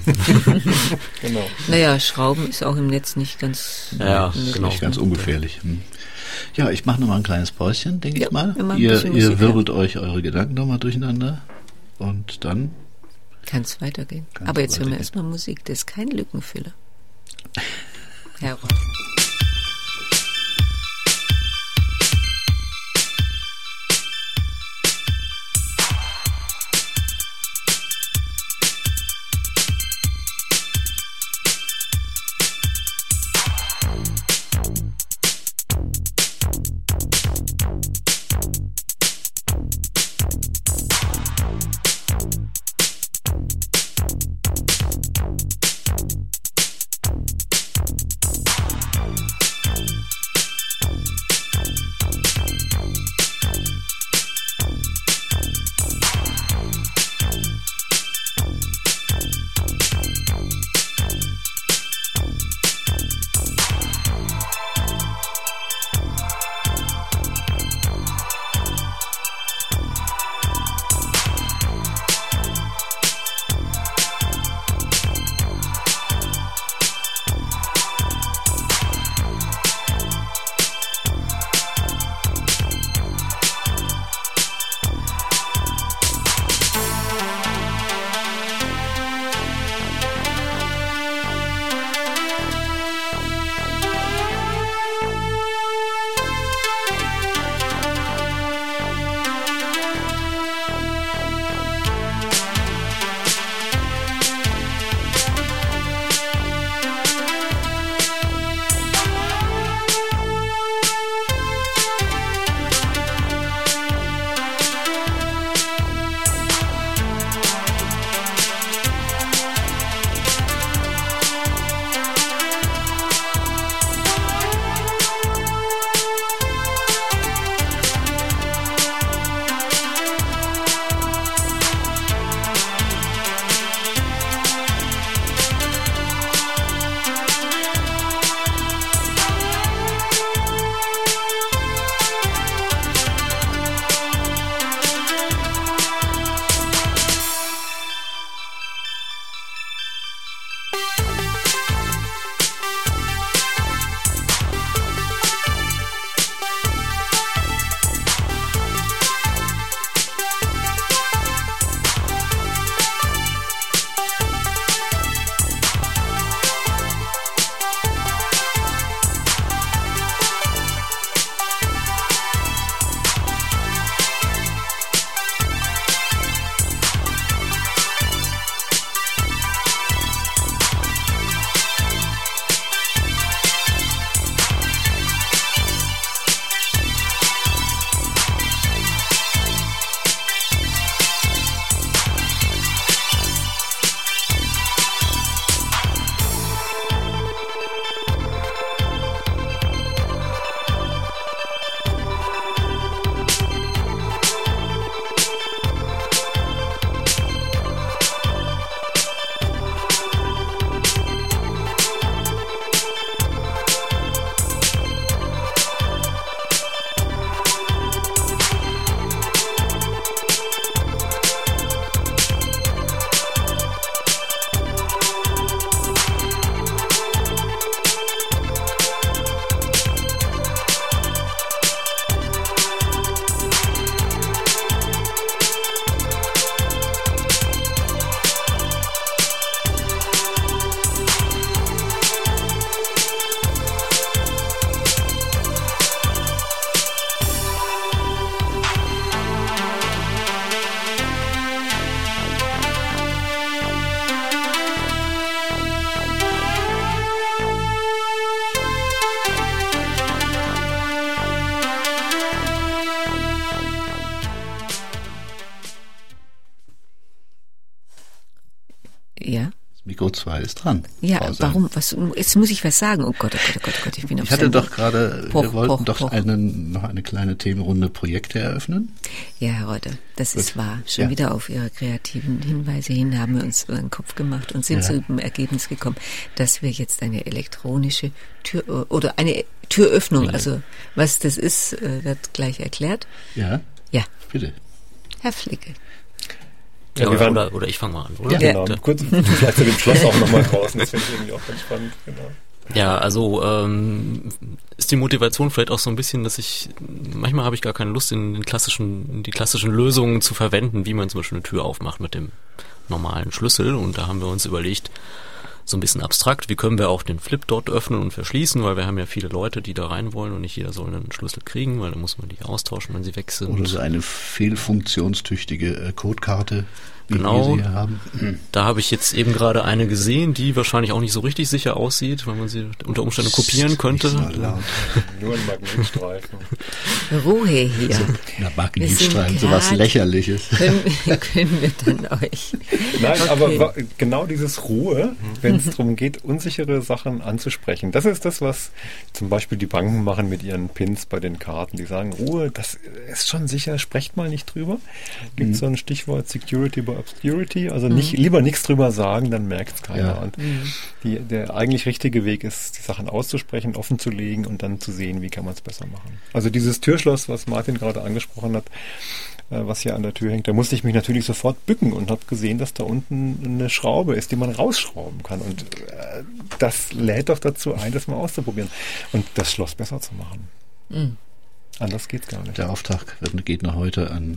S4: Genau.
S2: Naja, Schrauben ist auch im Netz nicht ganz...
S3: Ja,
S2: möglich,
S3: genau.
S1: Nicht ganz
S2: ne?
S1: ungefährlich. Hm. Ja, ich mache nochmal ein kleines Päuschen, denke
S2: Ja,
S1: ich mal.
S2: wir machen ein
S1: Ihr,
S2: bisschen
S1: ihr
S2: Musik,
S1: wirbelt euch eure Gedanken nochmal durcheinander und dann
S2: Kann es weitergehen.
S1: Kann's
S2: Aber jetzt hören wir
S1: weitergehen.
S2: erstmal Musik, das ist kein Lückenfüller. Herr Roth. Ja.
S1: Das Mikro zwei ist dran.
S2: Ja,
S1: Frau Sang.
S2: warum? Was, jetzt muss ich was sagen. Oh Gott, oh Gott, oh Gott, oh Gott, ich bin auf
S1: Ich hatte
S2: Sendung.
S1: doch gerade,
S2: Poch,
S1: wir wollten
S2: poch,
S1: doch
S2: poch.
S1: einen, noch eine kleine Themenrunde Projekte eröffnen.
S2: Ja, Herr Reuter, das ist
S1: Gut.
S2: wahr. Schon
S1: Ja.
S2: wieder auf Ihre kreativen Hinweise hin haben wir uns über den Kopf gemacht und sind
S1: Ja.
S2: zu dem Ergebnis gekommen, dass wir jetzt eine elektronische Tür oder eine Türöffnung, also was das ist, äh, wird gleich erklärt.
S1: Ja,
S2: Ja,
S1: bitte.
S2: Herr Flicke.
S4: Ja, wir
S3: oder,
S4: waren-
S3: oder, oder ich fange mal an, oder?
S1: Ja.
S4: Genau. Kurz vielleicht zu dem Schloss auch nochmal draußen. Das finde ich irgendwie auch ganz spannend. Genau.
S3: Ja, also ähm, ist die Motivation vielleicht auch so ein bisschen, dass ich, manchmal habe ich gar keine Lust, in den klassischen, in die klassischen Lösungen zu verwenden, wie man zum Beispiel eine Tür aufmacht mit dem normalen Schlüssel. Und da haben wir uns überlegt, so ein bisschen abstrakt, wie können wir auch den Flip dort öffnen und verschließen, weil wir haben ja viele Leute, die da rein wollen und nicht jeder soll einen Schlüssel kriegen, weil dann muss man die austauschen, wenn sie weg sind.
S1: Oder so eine fehlfunktionstüchtige äh, Codekarte, wie
S3: Genau.
S1: wir sie hier haben.
S3: Da habe ich jetzt eben gerade eine gesehen, die wahrscheinlich auch nicht so richtig sicher aussieht, weil man sie unter Umständen kopieren könnte.
S1: Nicht so laut.
S4: Nur ein Magnetstreifen.
S2: Ruhe hier.
S1: Na,
S2: Wir
S1: Magnetstreifen,
S2: sind
S1: sowas
S2: grad-
S1: Lächerliches.
S2: Können, können wir dann euch...
S4: Nein,
S2: Okay.
S4: aber wa- genau dieses Ruhe, wenn es darum geht, unsichere Sachen anzusprechen. Das ist das, was zum Beispiel die Banken machen mit ihren Pins bei den Karten. Die sagen, Ruhe, das ist schon sicher, sprecht mal nicht drüber. Gibt so ein Stichwort Security by Obscurity, also nicht, lieber nichts drüber sagen, dann merkt es keiner.
S1: Ja.
S4: Und die, der eigentlich richtige Weg ist, die Sachen auszusprechen, offen zu legen und dann zu sehen, wie kann man es besser machen. Also dieses Türschloss, was Martin gerade angesprochen hat, äh, was hier an der Tür hängt, da musste ich mich natürlich sofort bücken und habe gesehen, dass da unten eine Schraube ist, die man rausschrauben kann. Und äh, das lädt doch dazu ein, das mal auszuprobieren und das Schloss besser zu machen.
S2: Mhm.
S4: Anders geht's gar nicht.
S1: Der Auftrag wird, geht noch heute an,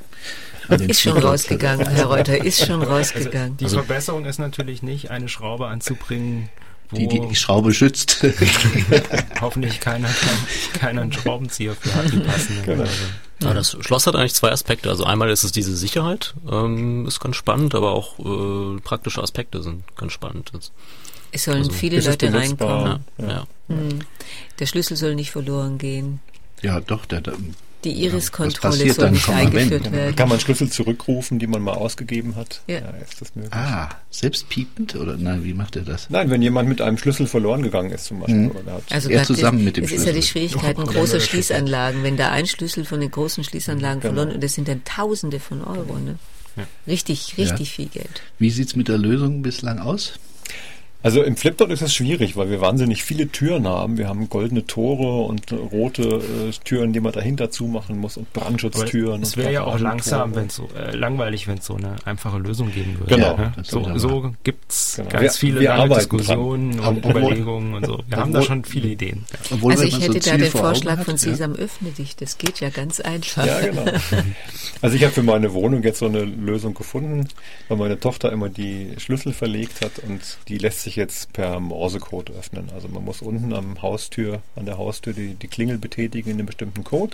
S1: an den
S2: Ist schon
S1: Flipper.
S2: rausgegangen, Herr Reuter, ist schon rausgegangen.
S5: Die Verbesserung ist natürlich nicht, eine Schraube anzubringen, wo
S1: Die, die die Schraube schützt.
S5: hoffentlich keiner, kein, keiner einen Schraubenzieher für hat, die passenden.
S4: Genau.
S5: Also,
S3: Ja, das Schloss hat eigentlich zwei Aspekte. Also einmal ist es diese Sicherheit, ähm, ist ganz spannend, aber auch äh, praktische Aspekte sind ganz spannend. Das,
S2: Es sollen
S3: Also,
S2: viele
S4: ist es
S2: Leute
S4: benutzbar?
S2: reinkommen.
S3: ja, ja.
S2: Mhm. Der Schlüssel soll nicht verloren gehen.
S1: Ja, doch, der, der,
S2: Die
S1: Ja,
S2: Iris-Kontrolle
S1: was passiert
S2: soll
S1: dann?
S2: nicht
S1: Komm mal, wenn.
S2: eingeführt
S4: Genau.
S2: werden.
S4: Kann man Schlüssel zurückrufen, die man mal ausgegeben hat?
S2: Ja.
S4: Ist das möglich?
S1: ah, selbstpiepend? Oder nein, wie macht er das?
S4: Nein, wenn jemand mit einem Schlüssel verloren gegangen ist zum Beispiel.
S1: Mhm.
S4: Oder hat
S2: Also
S1: Er
S2: grad
S1: zusammen
S2: das,
S1: mit dem
S2: Es ist ja die
S1: Schlüssel.
S2: Schwierigkeit
S4: Oh,
S2: großer
S4: ja,
S2: Schließanlagen. Wenn da ein Schlüssel von den großen Schließanlagen
S4: Genau.
S2: verloren und das sind dann Tausende von Euro. Ne?
S5: Ja.
S2: Richtig, richtig viel Geld.
S1: Wie sieht's mit der Lösung bislang aus?
S4: Also im Flipdot ist es schwierig, weil wir wahnsinnig viele Türen haben. Wir haben goldene Tore und rote äh, Türen, die man dahinter zumachen muss und
S5: aber
S4: Brandschutztüren.
S5: es
S4: und
S5: wäre ja auch
S4: Garagentore.
S5: langsam, wenn so äh, langweilig, wenn es so eine einfache Lösung geben würde.
S4: Genau.
S5: Ne?
S1: Das
S5: So,
S1: ist wieder
S5: so gibt's
S4: Genau.
S5: ganz
S4: Wir-
S5: viele
S4: wir
S5: lange
S4: arbeiten
S5: Diskussionen
S4: dran.
S5: und
S4: Obwohl-
S5: Überlegungen und so. Wir haben da
S4: obwohl-
S5: schon viele Ideen. Ja.
S1: Obwohl,
S2: Also
S1: wenn
S2: ich
S1: man so
S2: hätte
S1: ein
S2: da
S1: Ziel
S2: den
S1: vor Augen
S2: Vorschlag
S1: hat,
S2: von
S1: ja.
S2: Sesam öffne dich. Das geht ja ganz einfach.
S4: Ja, genau. Also ich habe für meine Wohnung jetzt so eine Lösung gefunden, weil meine Tochter immer die Schlüssel verlegt hat und die lässt sich jetzt per Morsecode öffnen. Also man muss unten am Haustür, an der Haustür die, die Klingel betätigen in einem bestimmten Code.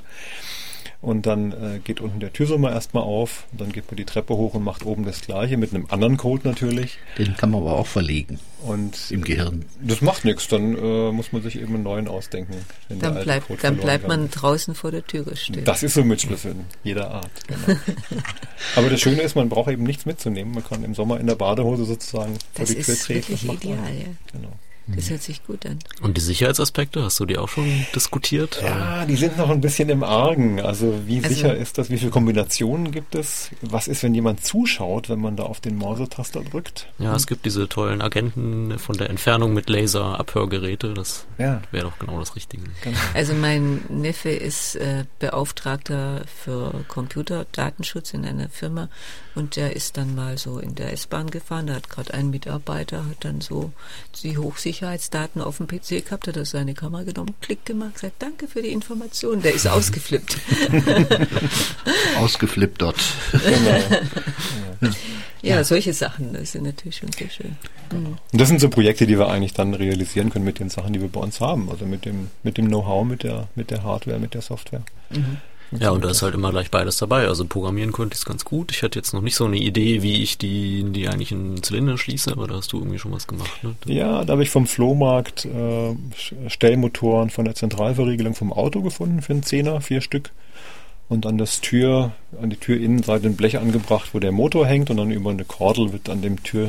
S4: Und dann äh, geht unten der Türsummer erstmal auf. Und dann geht man die Treppe hoch und macht oben das Gleiche mit einem anderen Code natürlich.
S1: Den kann man aber auch verlegen
S4: Und
S1: im Gehirn.
S4: das macht nichts. Dann äh, muss man sich eben einen neuen ausdenken. Wenn der
S2: Dann
S4: alte
S2: bleibt,
S4: Code
S2: dann
S4: verloren
S2: bleibt
S4: gegangen
S2: man draußen vor der Türe stehen.
S4: Das ist so mit Schlüsseln jeder Art. Genau. Aber das Schöne ist, man braucht eben nichts mitzunehmen. Man kann im Sommer in der Badehose sozusagen vor
S2: Das
S4: die Tür
S2: ist
S4: treten.
S2: wirklich
S4: und macht
S2: ideal,
S4: man.
S2: ja.
S4: Genau.
S2: Das hört sich gut an.
S3: Und die Sicherheitsaspekte, hast du die auch schon diskutiert?
S4: Ja, die sind noch ein bisschen im Argen. Also wie
S2: Also-
S4: sicher ist das? Wie viele Kombinationen gibt es? Was ist, wenn jemand zuschaut, wenn man da auf den Mausetaster drückt?
S3: Ja, es gibt diese tollen Agenten von der Entfernung mit Laser-Abhörgeräte. Das
S4: Ja,
S3: wäre doch genau das Richtige.
S4: genau.
S2: Also mein Neffe ist äh, Beauftragter für Computerdatenschutz in einer Firma und der ist dann mal so in der S-Bahn gefahren, da hat gerade ein Mitarbeiter, hat dann so die Hochsicherheitsdaten auf dem P C gehabt, hat er seine Kamera genommen, Klick gemacht, gesagt, danke für die Information, der ist ausgeflippt.
S1: Ausgeflippt dort.
S4: Genau.
S2: Ja, solche Sachen, das sind natürlich schon sehr schön. Mhm.
S4: Und das sind so Projekte, die wir eigentlich dann realisieren können mit den Sachen, die wir bei uns haben. Also mit dem, mit dem Know-how, mit der, mit der Hardware, mit der Software.
S2: Mhm.
S3: Ja, und da ist halt immer gleich beides dabei. Also programmieren könnte ich es ganz gut. Ich hatte jetzt noch nicht so eine Idee, wie ich die, die eigentlichen Zylinder schließe, aber da hast du irgendwie schon was gemacht, ne?
S4: Ja, da habe ich vom Flohmarkt äh, Stellmotoren von der Zentralverriegelung vom Auto gefunden für einen Zehner, vier Stück. Und an das Tür, an die Türinnenseite ein Blech angebracht, wo der Motor hängt und dann über eine Kordel wird an dem Türdruck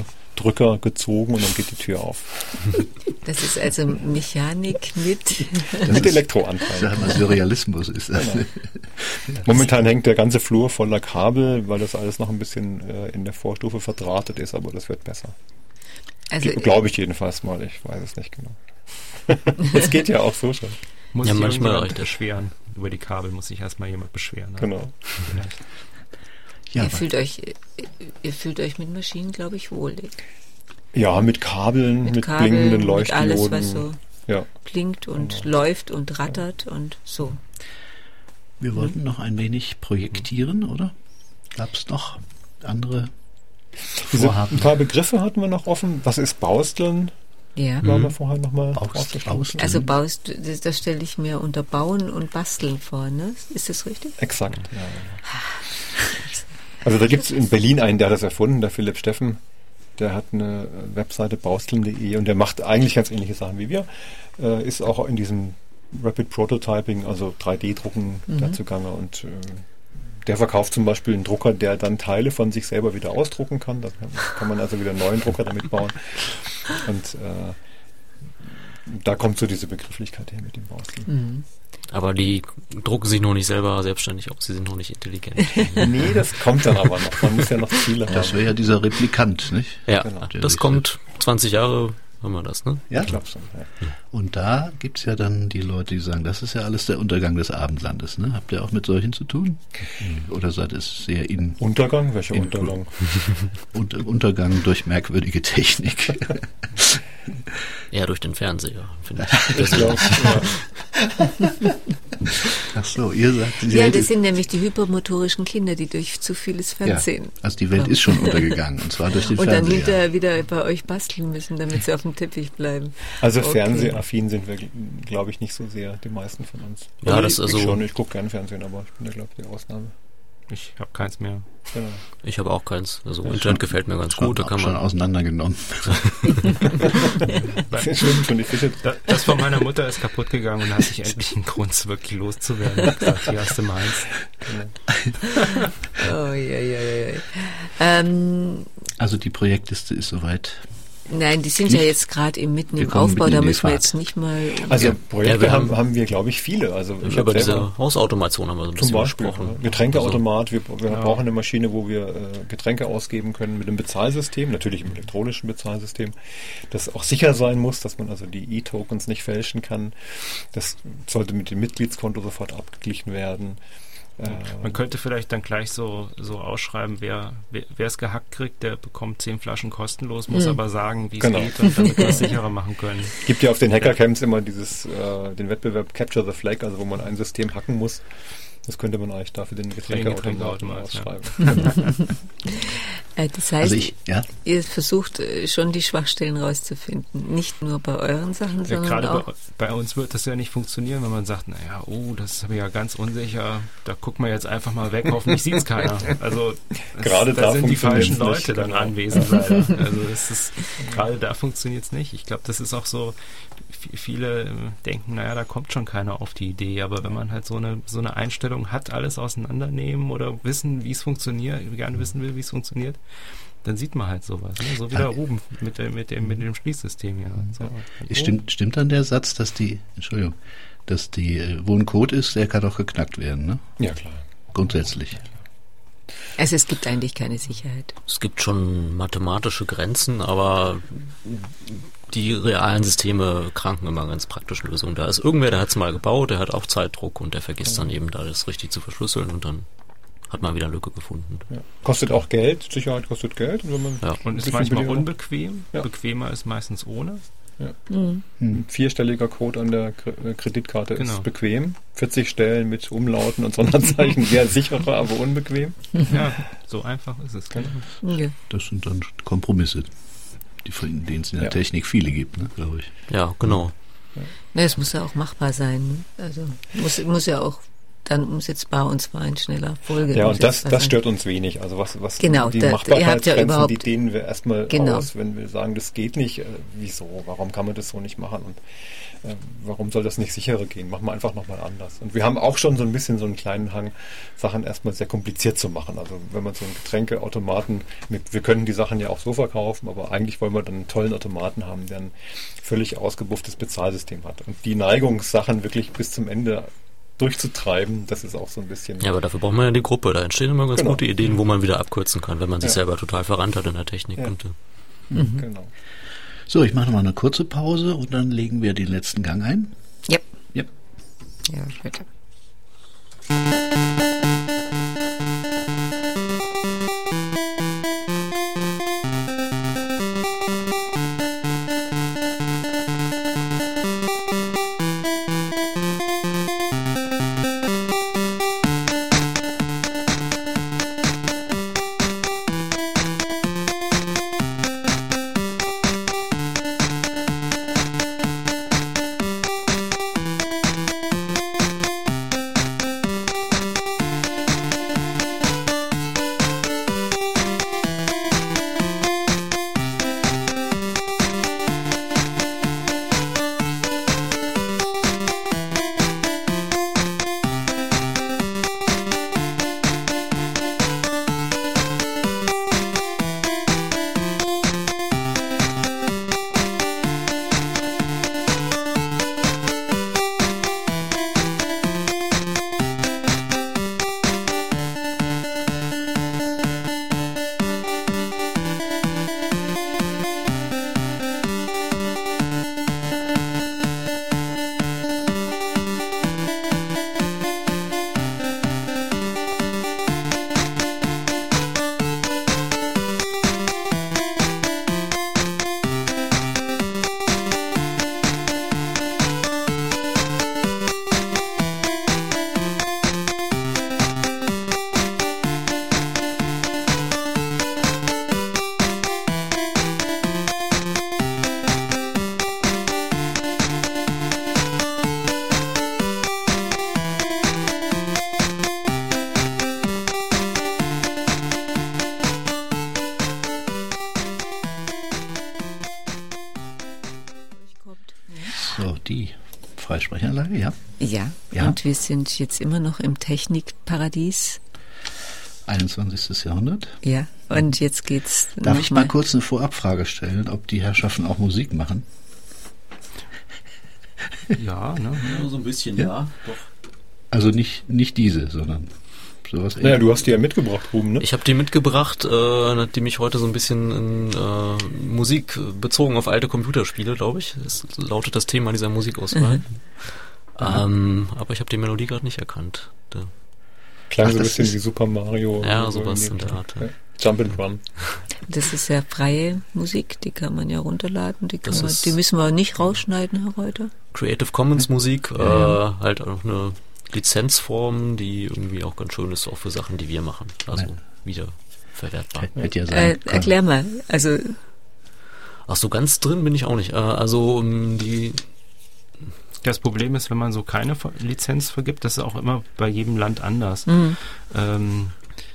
S4: Drücker gezogen und dann geht die Tür auf.
S2: Das ist also Mechanik mit...
S4: Mit Elektroanteil.
S1: Sagen wir, Surrealismus ist das.
S4: Genau. Momentan hängt der ganze Flur voller Kabel, weil das alles noch ein bisschen äh, in der Vorstufe verdrahtet ist, aber das wird besser.
S2: Also,
S4: Glaube ich jedenfalls mal, ich weiß es nicht genau. Das geht ja auch so schon.
S5: Muss
S3: Ja,
S5: sich
S3: manchmal
S5: irgendjemand
S3: reicht das.
S5: beschweren. Über die Kabel muss sich erstmal jemand beschweren. Ne?
S4: Genau.
S5: Vielleicht.
S1: Ja,
S2: ihr, fühlt euch, ihr fühlt euch mit Maschinen, glaube ich, wohlig.
S4: Ja, mit Kabeln, mit, mit
S2: Kabeln,
S4: blinkenden
S2: mit
S4: Leuchtdioden.
S2: alles, was so
S4: ja.
S2: blinkt und
S4: Genau.
S2: läuft und rattert und so.
S1: wir wollten noch ein wenig projektieren, oder? Gab es noch andere
S4: Diese,
S1: Vorhaben?
S4: ein paar Begriffe hatten wir noch offen. Was ist Bausteln?
S2: Ja.
S4: Waren wir vorher nochmal
S1: Baust- Bausteln.
S2: Also baust, das, das stelle ich mir unter Bauen und Basteln vor, ne? Ist das richtig?
S4: Exakt. Ja, ja. Also da gibt es in Berlin einen, der hat das erfunden, der Philipp Steffen. Der hat eine Webseite bausteln punkt de und der macht eigentlich ganz ähnliche Sachen wie wir. Äh, ist auch in diesem Rapid Prototyping, also drei D-Drucken
S2: Mhm.
S4: dazu gange und äh, der verkauft zum Beispiel einen Drucker, der dann Teile von sich selber wieder ausdrucken kann. Da kann, kann man also wieder einen neuen Drucker damit bauen. Und äh, da kommt so diese Begrifflichkeit her mit dem Bausteln.
S2: Mhm.
S3: Aber die drucken sich noch nicht selber selbstständig aus, sie sind noch nicht intelligent.
S4: Nee, das kommt dann aber noch. Man muss ja noch Ziele haben.
S1: Das wäre ja dieser Replikant, nicht?
S3: Ja,
S4: Genau.
S3: das kommt zwanzig Jahre, haben wir das, ne?
S1: Ja.
S4: Ich glaube schon. Ja.
S1: Und da gibt es ja dann die Leute, die sagen, das ist ja alles der Untergang des Abendlandes. Ne? Habt ihr auch mit solchen zu tun? Oder seid ihr sehr in
S4: Untergang? Welcher
S1: In-
S4: Untergang?
S1: Unter Untergang durch merkwürdige Technik?
S3: Eher durch den Fernseher, finde ich.
S4: Ich glaub, ja.
S1: Ach so, ihr sagt, die
S2: Ja,
S1: Welt
S2: das
S1: ist,
S2: sind nämlich die hypermotorischen Kinder, die durch zu vieles
S1: ja,
S2: Fernsehen
S1: also die Welt ist schon untergegangen, und zwar durch den
S2: und dann
S1: Fernseher.
S2: hinterher wieder bei euch basteln müssen, damit sie auf dem Teppich bleiben.
S4: Also
S2: Okay.
S4: fernsehaffin sind wir, glaube ich, nicht so sehr, die meisten von uns.
S3: Ja, das
S4: ich,
S3: ist also-
S4: ich schon, ich gucke gerne Fernsehen, aber ich bin ja, glaube ich, die Ausnahme.
S5: Ich habe keins mehr.
S4: Genau.
S3: Ich habe auch keins. Also
S1: Ja,
S3: Internet
S1: schon-
S3: gefällt mir ganz
S1: schon,
S3: gut, da kann
S1: schon
S3: man...
S1: auseinandergenommen.
S4: Das stimmt schon, ich finde
S5: Da, das von meiner Mutter ist kaputt gegangen und da hatte ich endlich einen Grund, wirklich loszuwerden. Ich hab gesagt, hier hast du meins.
S2: Oh, ja, ja, ja, ja. Ähm,
S1: Also die Projektliste ist soweit.
S2: nein, die sind
S1: Nicht?
S2: ja jetzt gerade im mitten
S1: Wir
S2: im
S1: kommen
S2: Aufbau,
S1: mitten
S2: da
S1: in die
S2: müssen wir
S1: Fahrt.
S2: jetzt nicht mal...
S4: Also
S3: Ja.
S4: Projekte
S3: Ja, wir
S4: haben,
S3: haben-
S4: haben wir, glaube ich, viele. Also ich
S3: Über
S4: habe
S3: diese
S4: selber
S3: Hausautomation haben wir so ein
S4: zum
S3: bisschen
S4: Beispiel
S3: gesprochen. Also,
S4: Getränkeautomat. Wir, wir
S5: Ja.
S4: brauchen eine Maschine, wo wir äh, Getränke ausgeben können mit einem Bezahlsystem, natürlich im elektronischen Bezahlsystem, das auch sicher sein muss, dass man also die E-Tokens nicht fälschen kann. Das sollte mit dem Mitgliedskonto sofort abgeglichen werden. Äh,
S5: Man könnte vielleicht dann gleich so, so ausschreiben, wer wer es gehackt kriegt, der bekommt zehn Flaschen kostenlos, muss
S2: Hm.
S5: aber sagen, wie es
S4: Genau.
S5: geht und damit wir es sicherer machen können.
S4: gibt ja auf den Hackercamps immer dieses äh, den Wettbewerb Capture the Flag, also wo man ein System hacken muss. Das könnte man eigentlich dafür den Getränkeautomaten
S5: Getränkeautomat,
S4: ausschreiben.
S2: Äh, das heißt,
S1: Also ich, ja,
S2: ihr versucht äh, schon die Schwachstellen rauszufinden. Nicht nur bei euren Sachen,
S5: Ja,
S2: sondern
S5: gerade
S2: auch...
S5: bei, bei uns wird das ja nicht funktionieren, wenn man sagt, naja, oh, das ist aber ja ganz unsicher, da gucken wir jetzt einfach mal weg, hoffentlich sieht es keiner. Also das,
S4: Gerade
S5: da
S4: da
S5: sind die
S4: funktioniert's
S5: falschen Leute
S4: nicht,
S5: dann
S4: genau.
S5: anwesend leider. Also es ist, gerade da funktioniert es nicht. Ich glaube, das ist auch so, v- viele äh, denken, naja, da kommt schon keiner auf die Idee, aber wenn man halt so eine so eine Einstellung hat, alles auseinandernehmen oder wissen, wie es funktioniert, gerne wissen will, wie es funktioniert, dann sieht man halt sowas. Ne? So wie der Ruben mit, der, mit, dem, mit dem Schließsystem hier. So.
S1: stimmt, stimmt dann der Satz, dass die, Entschuldigung, dass die, äh, wo ein Code ist, der kann auch geknackt werden, ne?
S4: Ja, klar.
S1: Grundsätzlich.
S2: Also es gibt eigentlich keine Sicherheit.
S3: Es gibt schon mathematische Grenzen, aber die realen Systeme kranken immer ganz praktischen Lösungen. Da ist irgendwer, der hat es mal gebaut, der hat auch Zeitdruck und der vergisst dann eben, da alles richtig zu verschlüsseln und dann hat man wieder eine Lücke gefunden.
S4: Ja. Kostet auch Geld, Sicherheit kostet Geld. Und, wenn man
S3: Ja.
S5: Und
S4: ein
S5: ist
S4: bisschen
S5: manchmal
S4: billiger-
S5: unbequem.
S4: Ja.
S5: Bequemer ist meistens ohne.
S2: Mhm.
S4: Ein vierstelliger Code an der Kre- äh, Kreditkarte
S5: Genau.
S4: ist bequem. vierzig Stellen mit Umlauten und Sonderzeichen, sehr sicherer, aber unbequem.
S5: Ja, so einfach ist es.
S2: Ja.
S1: Das sind dann Kompromisse, die von denen es in der
S4: Ja.
S1: Technik viele gibt, ne, glaube ich.
S3: Ja, genau.
S2: Na, es muss ja auch machbar sein. Ne? Also muss, muss ja auch dann umsetzbar und zwar in schneller Folge.
S4: Ja, und das, das
S2: sein.
S4: stört uns wenig. Also was, was
S2: genau,
S4: die
S2: da,
S4: Machbarkeitsgrenzen,
S2: ja
S4: die dehnen wir erstmal
S2: genau.
S4: aus, wenn wir sagen, das geht nicht. Äh, wieso? Warum kann man das so nicht machen? Und äh, warum soll das nicht sicherer gehen? Machen wir einfach nochmal anders. Und wir haben auch schon so ein bisschen so einen kleinen Hang, Sachen erstmal sehr kompliziert zu machen. Also wenn man so einen Getränkeautomaten, mit, wir können die Sachen ja auch so verkaufen, aber eigentlich wollen wir dann einen tollen Automaten haben, der ein völlig ausgebufftes Bezahlsystem hat. Und die Neigung, Sachen wirklich bis zum Ende durchzutreiben, das ist auch so ein bisschen...
S3: Ja, aber dafür braucht man ja die Gruppe. Da entstehen immer ganz
S4: genau.
S3: gute Ideen, wo man wieder abkürzen kann, wenn man sich
S4: ja.
S3: selber total verrannt hat in der Technik.
S4: Ja.
S3: Und,
S2: mhm.
S4: Genau.
S1: So, ich mache noch mal eine kurze Pause und dann legen wir den letzten Gang ein.
S2: Yep.
S1: Yep.
S2: Ja, bitte.
S1: So, die Freisprechanlage, ja.
S2: Ja,
S1: Ja.
S2: und wir sind jetzt immer noch im Technikparadies.
S1: einundzwanzigstes Jahrhundert.
S2: Ja, und jetzt geht's.
S1: Darf
S2: noch
S1: ich mal kurz eine Vorabfrage stellen, ob die Herrschaften auch Musik machen?
S5: Ja, ne?
S3: Ja, so ein bisschen,
S1: Ja.
S3: ja. Doch.
S1: Also nicht, nicht diese, sondern sowas
S4: Naja, du hast die ja mitgebracht, Ruben, ne?
S3: Ich habe die mitgebracht, äh, nachdem ich heute so ein bisschen in äh, Musik bezogen auf alte Computerspiele, glaube ich. Das lautet das Thema dieser Musikauswahl.
S2: Mhm.
S3: Ähm, aber ich habe die Melodie gerade nicht erkannt. Da.
S4: Klang
S1: Ach,
S4: so ein
S1: das
S4: bisschen
S1: ist-
S4: wie Super Mario.
S3: Ja,
S4: oder so
S3: sowas
S4: dem
S3: in der
S4: Dreh.
S3: Art, ja.
S4: Ja. Jump and Run.
S2: Das ist ja freie Musik, die kann man ja runterladen, die, kann
S3: Das
S2: man,
S3: ist-
S2: die müssen wir nicht rausschneiden, Herr Reuter.
S3: Creative Commons Musik, äh,
S2: Ja.
S3: halt auch eine Lizenzform, die irgendwie auch ganz schön ist, auch für Sachen, die wir machen. Also
S1: Nein.
S3: wieder verwertbar.
S1: Hätte ja sein
S2: Äh,
S1: können.
S2: erklär mal, also
S3: Ach so, ganz drin bin ich auch nicht. Äh, also um, die
S5: Das Problem ist, wenn man so keine Ver- Lizenz vergibt, das ist auch immer bei jedem Land anders.
S2: mhm.
S5: Ähm,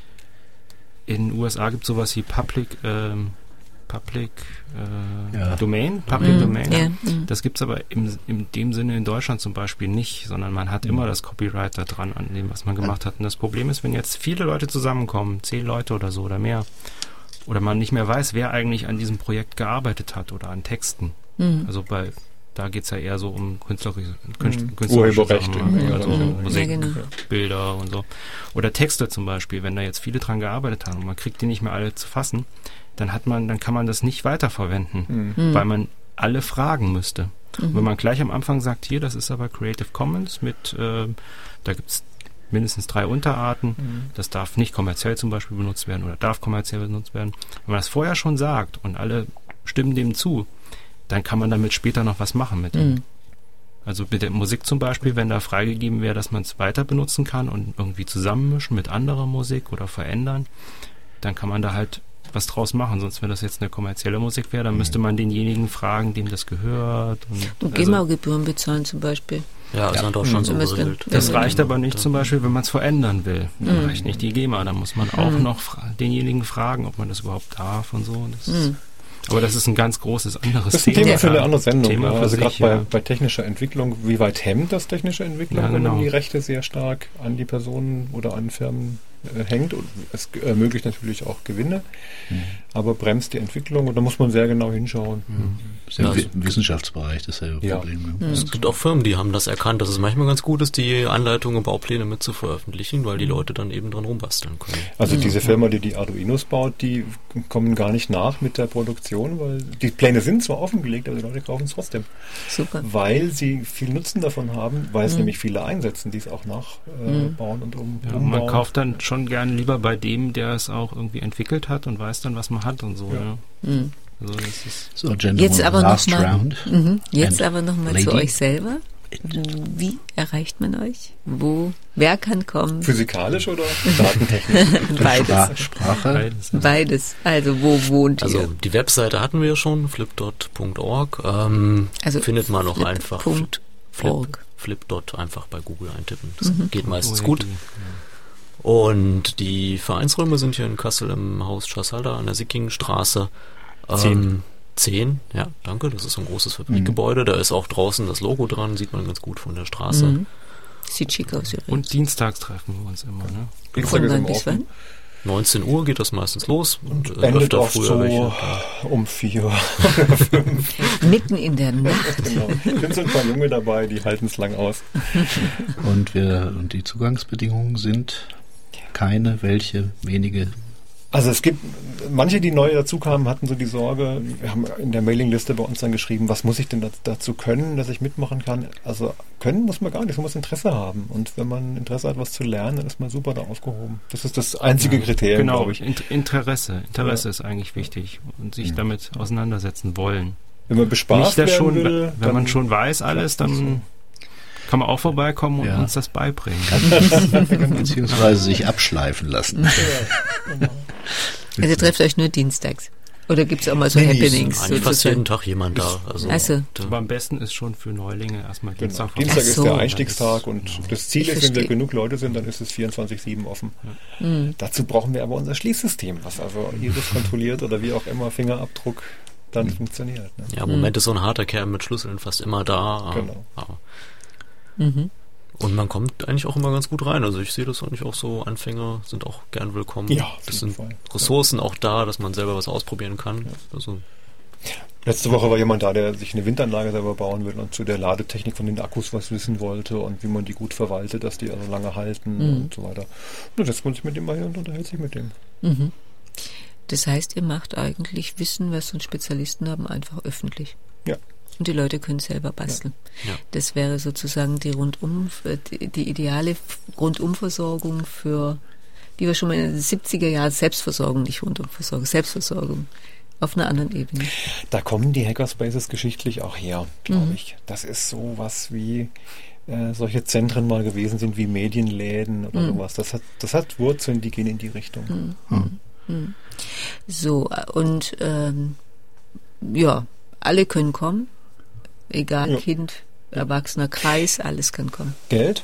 S5: in den U S A gibt es sowas wie Public, ähm, Public äh,
S1: Ja.
S5: Domain, Public
S2: Mhm,
S5: Domain.
S2: ja, mhm.
S5: Das gibt es aber im, in dem Sinne in Deutschland zum Beispiel nicht, sondern man hat immer das Copyright da dran an dem, was man gemacht hat. Und das Problem ist, wenn jetzt viele Leute zusammenkommen, zehn Leute oder so oder mehr, oder man nicht mehr weiß, wer eigentlich an diesem Projekt gearbeitet hat oder an Texten.
S2: Mhm.
S5: Also bei da geht es ja eher so um künstlerische, künst,
S4: Mhm.
S5: künstlerische
S4: Urheberrechte.
S5: Sachen,
S2: Mhm.
S5: also
S2: Mhm.
S5: Musik,
S2: Ja, genau.
S5: Bilder und so. Oder Texte zum Beispiel, wenn da jetzt viele dran gearbeitet haben und man kriegt die nicht mehr alle zu fassen, dann hat man, dann kann man das nicht weiterverwenden,
S4: Mhm.
S2: Mhm.
S5: weil man alle fragen müsste. Und
S2: Mhm.
S5: wenn man gleich am Anfang sagt, hier, das ist aber Creative Commons mit, äh, da gibt es mindestens drei Unterarten,
S4: Mhm.
S5: das darf nicht kommerziell zum Beispiel benutzt werden oder darf kommerziell benutzt werden. Wenn man das vorher schon sagt und alle stimmen dem zu, dann kann man damit später noch was machen mit dem.
S2: Mhm.
S5: Also mit der Musik zum Beispiel, wenn da freigegeben wäre, dass man es weiter benutzen kann und irgendwie zusammenmischen mit anderer Musik oder verändern, dann kann man da halt was draus machen. Sonst, wenn das jetzt eine kommerzielle Musik wäre, dann müsste man denjenigen fragen, dem das gehört. Und,
S2: Und
S5: also,
S2: GEMA-Gebühren bezahlen zum Beispiel.
S3: Ja, ist
S1: Ja.
S3: dann doch schon
S2: Mhm.
S3: so
S2: Müsste-
S3: geregelt.
S5: Das
S2: Ja,
S5: reicht aber nicht zum Beispiel, wenn man es verändern will. Dann reicht nicht die GEMA. Da muss man auch
S2: Mhm.
S5: noch fra- denjenigen fragen, ob man das überhaupt darf und so. Das
S2: Mhm.
S5: ist, aber das ist ein ganz großes anderes
S4: Das ist ein
S5: Thema.
S4: Thema für eine andere Sendung.
S5: Thema
S4: Ja.
S5: für
S4: Also
S5: sich,
S4: gerade bei,
S5: ja.
S4: bei technischer Entwicklung, wie weit hemmt das technische Entwicklung,
S5: Ja,
S4: wenn man
S5: genau.
S4: die Rechte sehr stark an die Personen oder an Firmen äh, hängt? Und es ermöglicht natürlich auch Gewinne, aber bremst die Entwicklung und da muss man sehr genau hinschauen.
S1: Das ist ja
S3: Ja,
S1: im
S3: also-
S1: Wi- Wissenschaftsbereich dasselbe
S4: Ja.
S1: Problem. Ne?
S3: Es gibt auch Firmen, die haben das erkannt, dass es manchmal ganz gut ist, die Anleitungen und Baupläne mit zu veröffentlichen, weil die Leute dann eben dran rumbasteln können.
S4: Also diese Firma, die die Arduinos baut, die kommen gar nicht nach mit der Produktion, weil die Pläne sind zwar offengelegt, aber die Leute kaufen es trotzdem.
S2: Super.
S4: Weil sie viel Nutzen davon haben, weil es nämlich viele einsetzen, die es auch nachbauen äh, und um,
S5: Ja,
S4: umbauen.
S5: man kauft dann schon gern lieber bei dem, der es auch irgendwie entwickelt hat und weiß dann, was man hat und so.
S4: Ja.
S5: Ja.
S2: Mhm.
S5: Also das ist
S1: So, Gentlemen,
S2: Jetzt aber
S1: last
S2: noch mal,
S1: round.
S2: mhm. Jetzt
S1: And
S2: aber noch mal
S1: lady.
S2: zu euch selber. Wie erreicht man euch? Wo? Wer kann kommen?
S4: Physikalisch oder datentechnisch?
S2: Beides.
S1: Spra- Sprache.
S5: beides.
S2: Beides. Also wo wohnt
S3: Also
S2: ihr?
S3: die Webseite hatten wir ja schon, flipdot punkt org. Ähm,
S2: Also
S3: findet man auch
S2: flip
S3: einfach.
S2: Punkt
S3: Flip,
S2: org.
S3: Flipdot einfach bei Google eintippen. Das
S2: Mhm.
S3: geht meistens
S5: Oh,
S3: gut.
S5: ja,
S3: Und die Vereinsräume sind hier in Kassel im Haus Schassalda an der Sickingstraße.
S4: Zehn.
S3: Zehn, ja, danke. Das ist so ein großes Fabrikgebäude. Da ist auch draußen das Logo dran, sieht man ganz gut von der Straße.
S2: Mhm. Sieht schick aus übrigens.
S5: Und dienstags treffen wir uns immer. Ne?
S4: Dienstag
S2: Von
S4: ist
S2: wann
S4: immer
S2: bis
S4: offen.
S2: wann?
S3: neunzehn Uhr geht das meistens los und äh,
S4: Endet
S3: öfter
S4: oft
S3: früher
S4: so
S3: welche.
S4: um vier.
S2: Mitten in der Nacht.
S4: Genau. Es sind so ein paar Junge dabei, die halten es lang aus.
S1: Und wir und die Zugangsbedingungen sind keine, welche, wenige.
S4: Also es gibt manche, die neu dazu kamen, hatten so die Sorge, wir haben in der Mailingliste bei uns dann geschrieben, was muss ich denn dazu können, dass ich mitmachen kann? Also können muss man gar nicht, man muss Interesse haben. Und wenn man Interesse hat, was zu lernen, dann ist man super da aufgehoben. Das ist das einzige Kriterium,
S5: Genau,
S4: glaube ich.
S5: Int- Interesse. Interesse
S4: Ja.
S5: ist eigentlich wichtig und sich damit auseinandersetzen wollen.
S4: Wenn man bespaßt
S5: Nicht, dass
S4: werden
S5: schon,
S4: will,
S5: wenn man
S4: dann-
S5: schon weiß alles, dann kann man auch vorbeikommen und
S1: Ja.
S5: uns das beibringen.
S1: Beziehungsweise sich abschleifen lassen.
S2: Also trefft euch nur dienstags. Oder gibt es auch mal so
S1: Nee, nee,
S2: Happenings?
S3: Eigentlich fast jeden
S2: sozusagen?
S3: Tag jemand da. Also,
S2: Ach so.
S3: da-
S5: Aber am besten ist schon für Neulinge erstmal
S4: Genau.
S5: Dienstag.
S4: Dienstag
S2: Ach
S4: ist
S2: so.
S4: der Einstiegstag und das Ziel
S2: Ich
S4: ist, wenn wir
S2: verstehe.
S4: genug Leute sind, dann ist es vierundzwanzig sieben offen.
S2: Mhm.
S4: Dazu brauchen wir aber unser Schließsystem, was also Iris kontrolliert oder wie auch immer Fingerabdruck dann funktioniert. Ne?
S3: ja, im Moment ist so ein harter Kern mit Schlüsseln fast immer da.
S4: Genau.
S3: Aber-
S2: Mhm.
S3: Und man kommt eigentlich auch immer ganz gut rein. Also ich sehe das eigentlich auch so, Anfänger sind auch gern willkommen.
S4: Ja, auf
S3: das
S4: jeden
S3: sind
S4: Fall.
S3: Ressourcen auch da, dass man selber was ausprobieren kann. Also
S4: Letzte Woche war jemand da, der sich eine Windanlage selber bauen will und zu der Ladetechnik von den Akkus was wissen wollte und wie man die gut verwaltet, dass die also lange halten
S2: Mhm.
S4: und so weiter. Und dann setzt man sich mit dem mal hin und unterhält sich mit dem.
S2: Mhm. Das heißt, ihr macht eigentlich Wissen, was so Spezialisten haben, einfach öffentlich.
S4: Ja.
S2: Und die Leute können selber basteln.
S3: Ja.
S2: Das wäre sozusagen die rundum, die, die ideale Rundumversorgung für, wie wir schon mal in den siebziger Jahren, Selbstversorgung, nicht Rundumversorgung, Selbstversorgung auf einer anderen Ebene.
S4: Da kommen die Hackerspaces geschichtlich auch her, glaube
S2: Mhm.
S4: ich. Das ist sowas wie äh, solche Zentren mal gewesen sind, wie Medienläden oder
S2: Mhm.
S4: sowas. Das hat, das hat Wurzeln, die gehen in die Richtung.
S2: Mhm. So, und ähm, ja, alle können kommen, egal,
S4: Ja.
S2: Kind, Erwachsener, Kreis, alles kann kommen.
S4: Geld,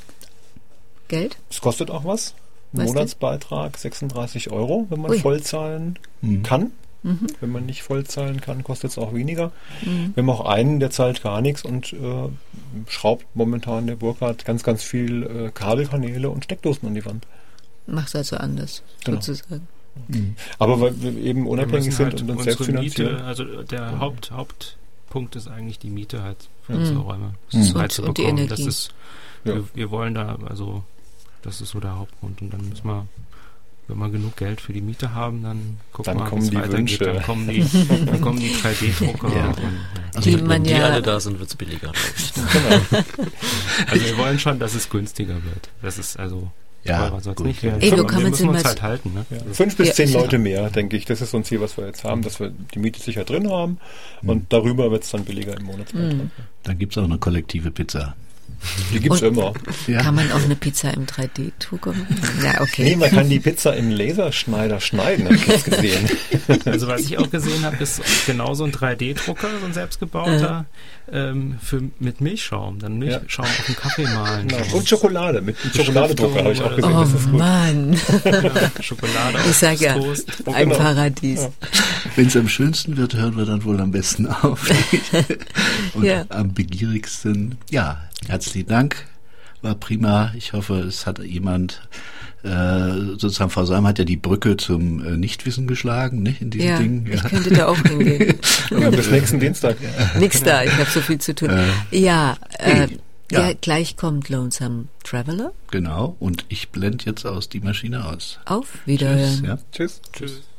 S2: Geld?
S4: es kostet auch was.
S2: Was denn?
S4: Monatsbeitrag sechsunddreißig Euro, wenn man
S2: Ui.
S4: voll zahlen
S1: Mhm.
S4: kann.
S2: Mhm.
S4: Wenn man nicht voll zahlen kann, kostet es auch weniger.
S2: Mhm.
S4: Wir haben auch einen, der zahlt gar nichts und äh, schraubt momentan, der Burkhardt, ganz, ganz viel äh, Kabelkanäle und Steckdosen an die Wand.
S2: Macht also anders,
S4: Genau.
S2: sozusagen.
S4: Aber weil wir eben
S5: Wir
S4: unabhängig
S5: müssen
S4: sind
S5: halt
S4: und uns
S5: unsere
S4: selbst finanzieren.
S5: Miete, also der Haupt, Hauptpunkt ist eigentlich die Miete halt für
S2: Mhm.
S5: unsere Räume.
S1: Mhm.
S5: Das
S2: Und-
S5: halt zu
S2: und die
S5: bekommen. Das
S2: Energie.
S5: ist,
S4: Ja.
S5: wir, wir wollen da, also das ist so der Hauptgrund. Und dann müssen wir, wenn wir genug Geld für die Miete haben, dann gucken
S4: Dann
S5: wir,
S4: kommen
S5: wie es
S4: die
S5: weitergeht.
S4: Wünsche.
S5: Dann kommen die, dann kommen die drei D-Drucker.
S1: Ja.
S5: Und, ja.
S1: Also
S2: Die
S3: wenn
S2: man
S3: die
S2: ja,
S3: alle da sind, wird es billiger, glaube ich.
S4: Genau.
S5: Also wir wollen schon, dass es günstiger wird. Das ist also
S1: Ja,
S5: teurer soll's
S1: gut.
S5: nicht werden.
S2: Ey, du
S5: Aber
S2: kann
S5: wir
S2: man
S5: müssen
S2: sich
S5: uns
S2: mal-
S5: halt halten. Ne?
S4: Ja. Fünf bis
S2: Ja,
S4: zehn
S2: sicher.
S4: Leute mehr, denke ich. Das ist so ein Ziel, was wir jetzt haben, dass wir die Miete sicher drin haben und darüber wird es dann billiger im Monatsbeitrag.
S2: Mhm.
S1: Dann gibt es auch eine kollektive Pizza.
S4: Die gibt's
S2: Und-
S4: immer.
S1: Ja.
S2: Kann man auch eine Pizza im drei D-Drucker machen? Ja, okay.
S4: Nee, man kann die Pizza im Laserschneider schneiden, habe ich jetzt gesehen.
S5: Also was ich auch gesehen habe, ist genau so ein drei D-Drucker, so ein selbstgebauter, ähm, für, mit Milchschaum. Dann Milchschaum auf dem Kaffee malen.
S4: Genau. Und Schokolade, mit einem Schokoladedrucker habe ich auch gesehen.
S2: Oh
S4: Das ist gut.
S2: Mann,
S5: Ja, Schokolade
S2: ich
S5: auf
S2: sag ja,
S5: Toast.
S2: ein
S4: Genau.
S2: Paradies.
S1: Wenn es am schönsten wird, hören wir dann wohl am besten auf. Und
S2: Ja.
S1: am begierigsten, ja, herzlichen Dank. War prima. Ich hoffe, es hat jemand, äh, sozusagen Frau Sam hat ja die Brücke zum äh, Nichtwissen geschlagen, nicht, in diesem
S2: Ja,
S1: Ding.
S2: ich könnte da auch hingehen.
S4: Ja, bis nächsten Dienstag.
S2: Nix da, ich habe so viel zu tun.
S1: Äh,
S2: ja, äh,
S1: ja.
S2: ja, gleich kommt Lonesome Traveler.
S1: Genau. Und ich blende jetzt aus die Maschine aus.
S2: Auf Wiederhören.
S1: Ja.
S4: Tschüss.
S5: Tschüss.